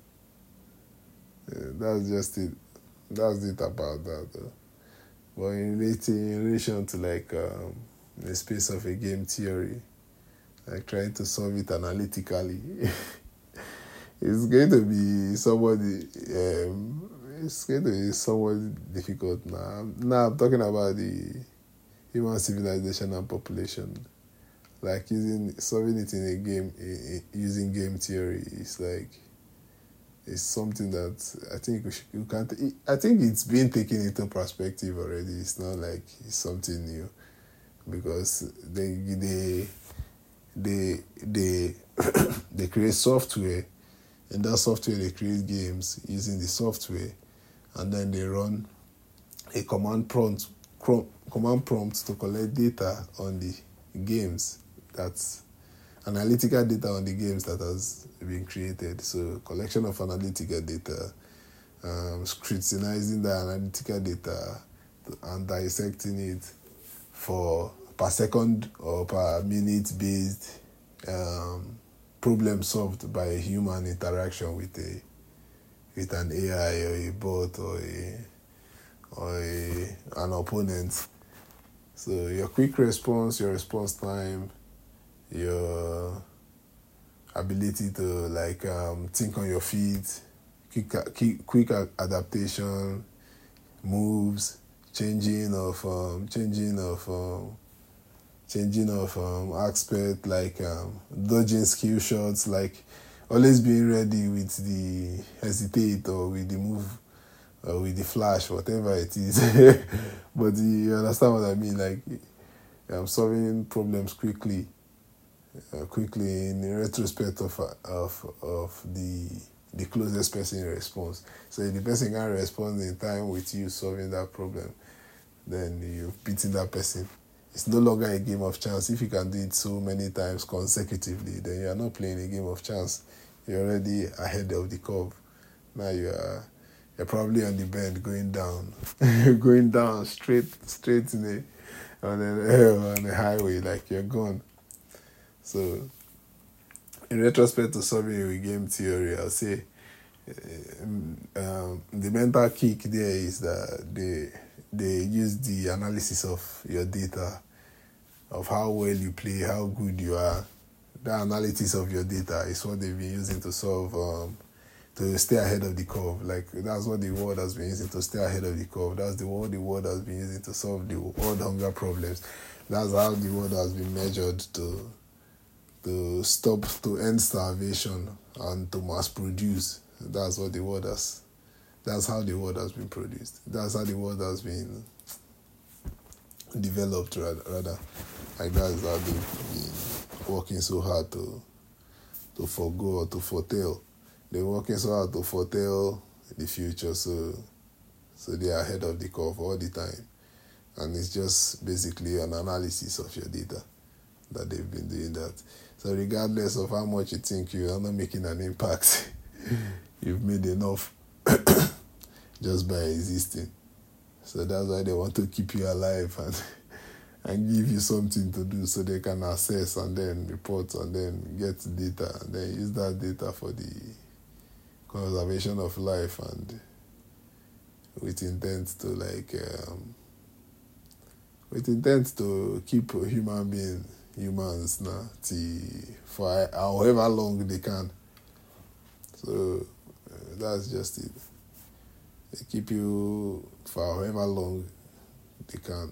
Yeah, that's just it. That's it about that. Though. But in relation, in relation to like um, the space of a game theory, like trying to solve it analytically, it's going to be somewhat. Um, it's going to be somewhat difficult now. Now I'm talking about the human civilization and population. Like using solving it in a game, using game theory is like. It's something that I think we, should, we can't. I think it's been taken into perspective already. It's not like it's something new, because they they they they they create software, and that software they create games using the software, and then they run a command prompt command prompt to collect data on the games. That's analytical data on the games that has been created. So collection of analytical data, um, scrutinizing the analytical data and dissecting it for per second or per minute based um, problem solved by a human interaction with a with an A I or a bot or a or a, an opponent. So your quick response, your response time, your ability to like um, think on your feet, quick quick adaptation, moves, changing of um, changing of um, changing of um, aspect, like um, dodging skill shots, like always being ready with the hesitate or with the move or with the flash, whatever it is. But you understand what I mean, like um, solving problems quickly. Uh, quickly in retrospect of of of the the closest person in response. So if the person can respond in time with you solving that problem, then you've beaten that person. It's no longer a game of chance. If you can do it so many times consecutively, then you are not playing a game of chance. You're already ahead of the curve. Now you are you're probably on the bend going down, going down straight straight in the on the on the highway, like you're gone. So, in retrospect to solving with game theory, I'll say um, um, the mental kick there is that they they use the analysis of your data, of how well you play, how good you are. The analysis of your data is what they've been using to solve, um, to stay ahead of the curve. Like that's what the world has been using to stay ahead of the curve. That's the what the world has been using to solve the world hunger problems. That's how the world has been measured to. to stop, to end starvation and to mass produce. That's what the world has. That's how the world has been produced. That's how the world has been developed, rather. Like that is how they've been working so hard to to forego or to foretell. They're working so hard to foretell the future, so so they are ahead of the curve all the time. And it's just basically an analysis of your data that they've been doing that. So regardless of how much you think you are not making an impact, you've made enough just by existing. So that's why they want to keep you alive and and give you something to do so they can assess and then report and then get data and then use that data for the conservation of life and with intent to like um, with intent to keep human being humans now till for however long they can. So uh, that's just it. They keep you for however long they can,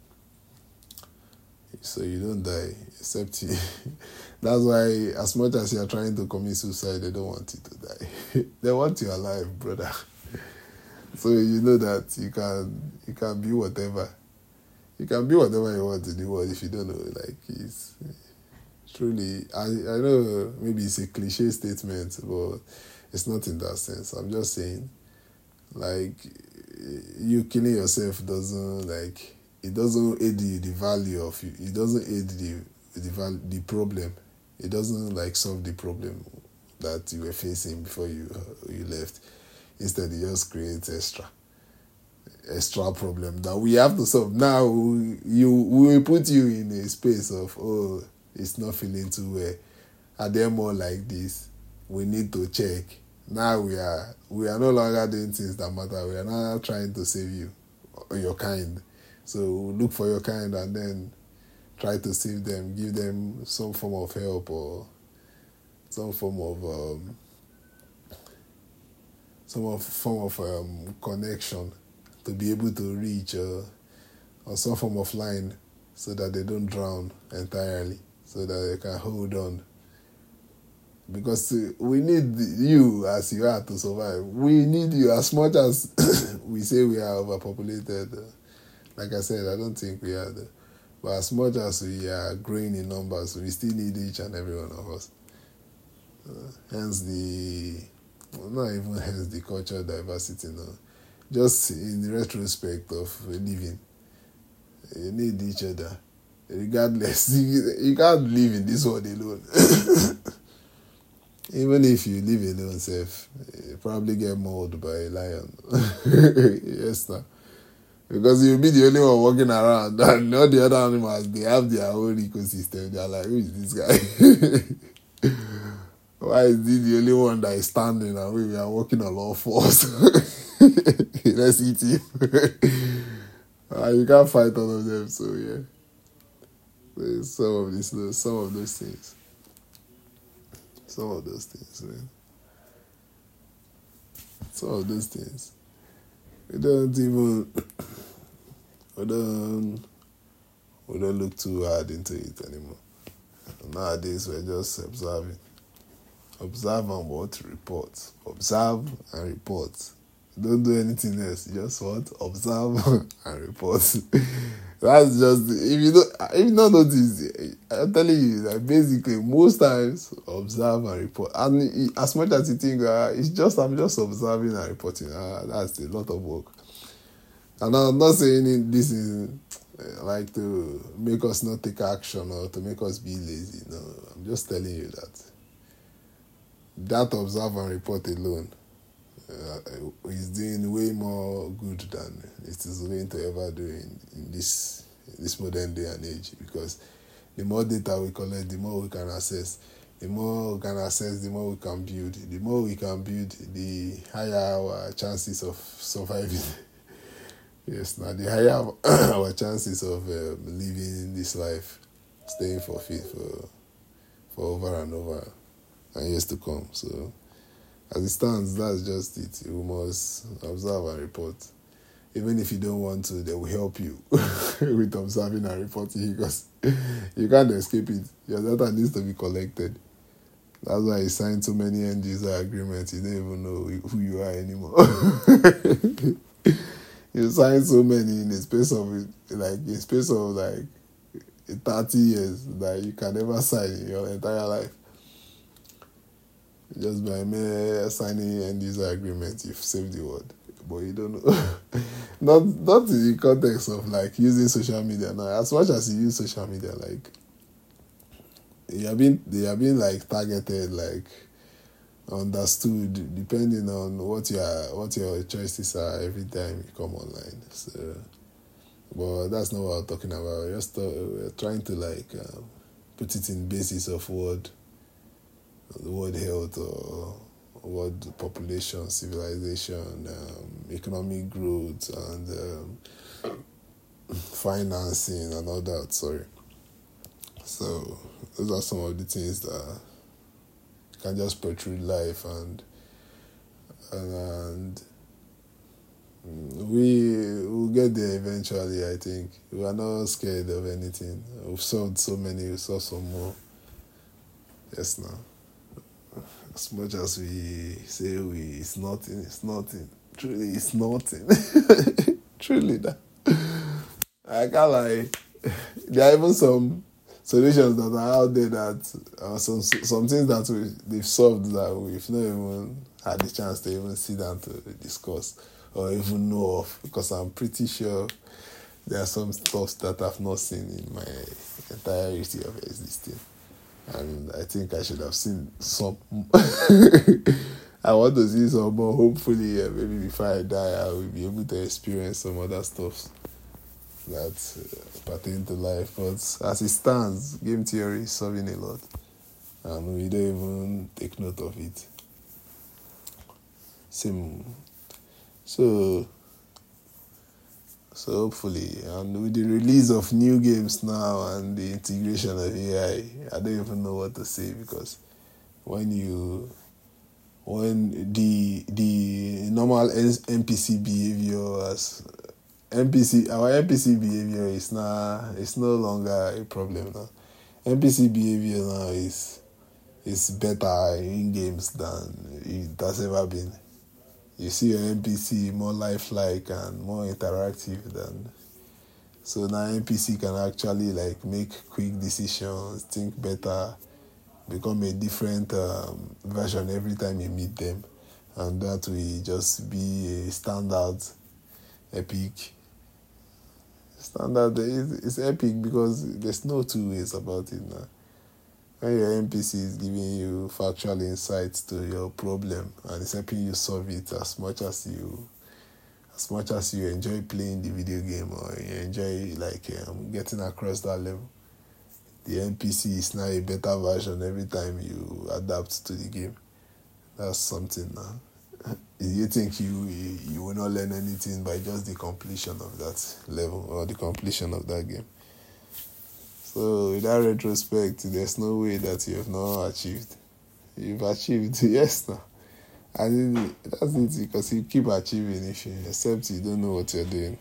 so you don't die. Except you. That's why, as much as you are trying to commit suicide, they don't want you to die. They want you alive, brother. So you know that you can you can be whatever. You can be whatever you want in the world if you don't know. Like, it's truly, I, I know maybe it's a cliche statement, but it's not in that sense. I'm just saying, like, you killing yourself doesn't, like, it doesn't aid you the value of you. It doesn't aid the the val- the problem. It doesn't, like, solve the problem that you were facing before you uh, you left. Instead, it just creates extra. extra problem that we have to solve. Now, you we will put you in a space of, oh, it's not feeling too well. Are there more like this? We need to check. Now we are we are no longer doing things that matter. We are now trying to save you or your kind. So look for your kind and then try to save them, give them some form of help or some form of um, some of, form of um, connection to be able to reach uh, or some form of line so that they don't drown entirely, so that they can hold on. Because uh, we need you as you are to survive. We need you as much as we say we are overpopulated. Uh, like I said, I don't think we are. The, but as much as we are growing in numbers, we still need each and every one of us. Uh, hence the, well, not even hence the cultural diversity, no. Just in the retrospect of living, you need each other. Regardless, you, you can't live in this world alone. Even if you live alone, self, you probably get mauled by a lion. Yes, now. Because you'll be the only one walking around, and all the other animals, they have their own ecosystem. They're like, who is this guy? Why is he the only one that is standing and we are walking on all fours? Let's eat him. uh, you can't fight all of them, so yeah. There's some of this, some of those things. Some of those things, man. Some of those things. We don't even we don't we don't look too hard into it anymore. Nowadays we're just observing. Observe and what? Report. Observe and report. Don't do anything else. Just what? Observe and report. That's just, if you don't, if you don't notice, I'm telling you that basically most times observe and report. And as much as you think, uh, it's just, I'm just observing and reporting. Uh, that's a lot of work. And I'm not saying it, this is uh, like to make us not take action or to make us be lazy. No, I'm just telling you that. That observe and report alone uh, is doing way more good than it is going to ever do in, in this in this modern day and age. Because the more data we collect, the more we can assess. The more we can assess, the more we can build. The more we can build, the higher our chances of surviving. Yes, now the higher our chances of um, living this life, staying for fit for for over and over and years to come. So, as it stands, that's just it. You must observe and report. Even if you don't want to, they will help you with observing and reporting because you can't escape it. Your data needs to be collected. That's why you sign so many end user agreements. You don't even know who you are anymore. You sign so many in a space of like a space of like thirty years that you can never sign in your entire life. Just by mere signing end user agreement, you've saved the world. But you don't know. not not in the context of like using social media now. As much as you use social media, like you have been they have been like targeted, like understood, depending on what your what your choices are every time you come online. So, but that's not what I'm talking about. We're just uh, we're trying to like um, put it in basis of word, the word health or word population, civilization, um, economic growth, and um, financing and all that. Sorry. So those are some of the things that can just protrude life, and and, and we will get there eventually. I think we are not scared of anything. We've solved so many. We saw some more. Yes, now. As much as we say we it's nothing, it's nothing. Truly, it's nothing. Truly, that I can't lie. There are even some solutions that are out there that uh, some some things that we they've solved that we've not even had the chance to even sit down to discuss or even know of, because I'm pretty sure there are some stuff that I've not seen in my entirety of existing, and I think I should have seen some. I want to see some more. Hopefully, uh, maybe before I die, I will be able to experience some other stuff that uh, pertain to life. But as it stands, game theory is solving a lot, and we don't even take note of it. Same. So, so hopefully, and with the release of new games now and the integration of A I, I don't even know what to say, because when you when the the normal N P C behavior as N P C our N P C behavior is now it's no longer a problem now. N P C behavior now is is better in games than it has ever been. You see your N P C more lifelike and more interactive than, so now N P C can actually like make quick decisions, think better, become a different um, version every time you meet them, and that will just be a standard epic. Standard is it's epic because there's no two ways about it now. When your N P C is giving you factual insights to your problem and it's helping you solve it, as much as you as much as you enjoy playing the video game or you enjoy like um, getting across that level, the N P C is now a better version every time you adapt to the game. That's something now. You think you you will not learn anything by just the completion of that level or the completion of that game. So in that retrospect, there's no way that you have not achieved. You've achieved, yes now. And that's it, because you keep achieving if you, except you don't know what you're doing.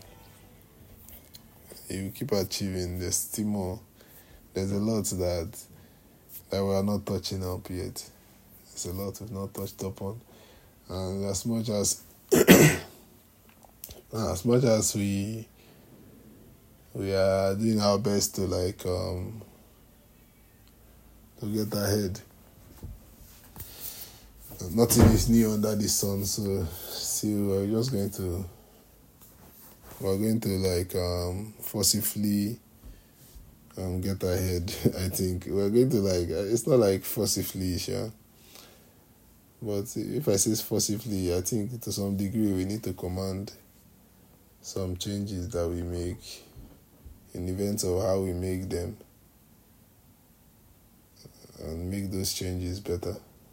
You keep achieving, there's still more. There's a lot that that we are not touching up yet. There's a lot we've not touched upon. And as much as as much as we we are doing our best to like um to get ahead, nothing is new under the sun. So see, we're just going to we're going to like um forcibly um get ahead. I think we're going to like it's not like forcibly, sure. But if I say forcibly, I think to some degree we need to command some changes that we make in events of how we make them and make those changes better.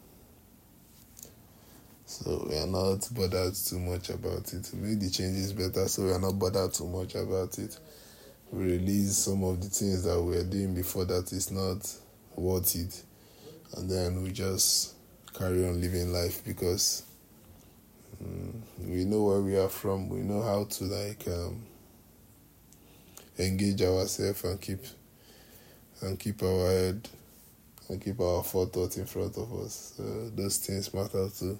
So we are not bothered too much about it. Make the changes better so we are not bothered too much about it. We release some of the things that we were doing before that is not worth it. And then we just carry on living life because um, we know where we are from. We know how to like um, engage ourselves and keep and keep our head and keep our forethought in front of us. So those things matter too.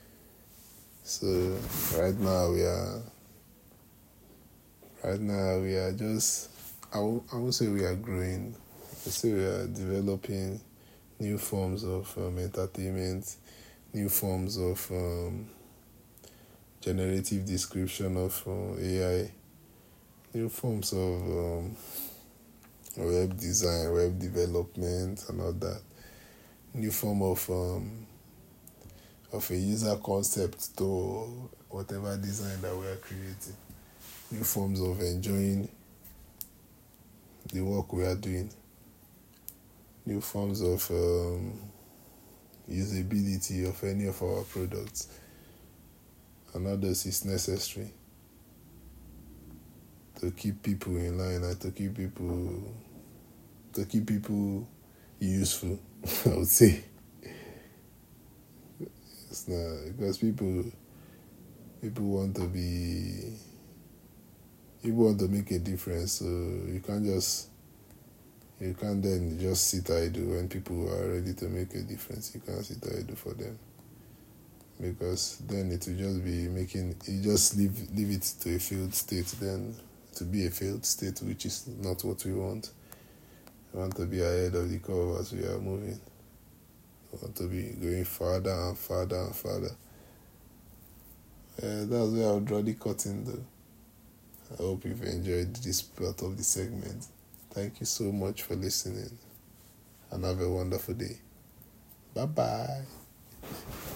So right now we are, right now we are just, I won't, I won't say we are growing, I say we are developing new forms of um, entertainment, new forms of um, generative description of uh, A I, new forms of um, web design, web development, and all that. New form of um, of a user concept to whatever design that we are creating. New forms of enjoying the work we are doing. New forms of um, usability of any of our products. And all this is necessary to keep people in line and to keep people to keep people useful, I would say. It's not because people people want to be people want to make a difference, so you can't just you can't then just sit idle when people are ready to make a difference. You can't sit idle for them. Because then it will just be making you just leave leave it to a failed state, then to be a failed state, which is not what we want. We want to be ahead of the curve as we are moving. We want to be going farther and farther and farther. Uh, that's where I'll draw the curtain though. I hope you've enjoyed this part of the segment. Thank you so much for listening and have a wonderful day. Bye bye.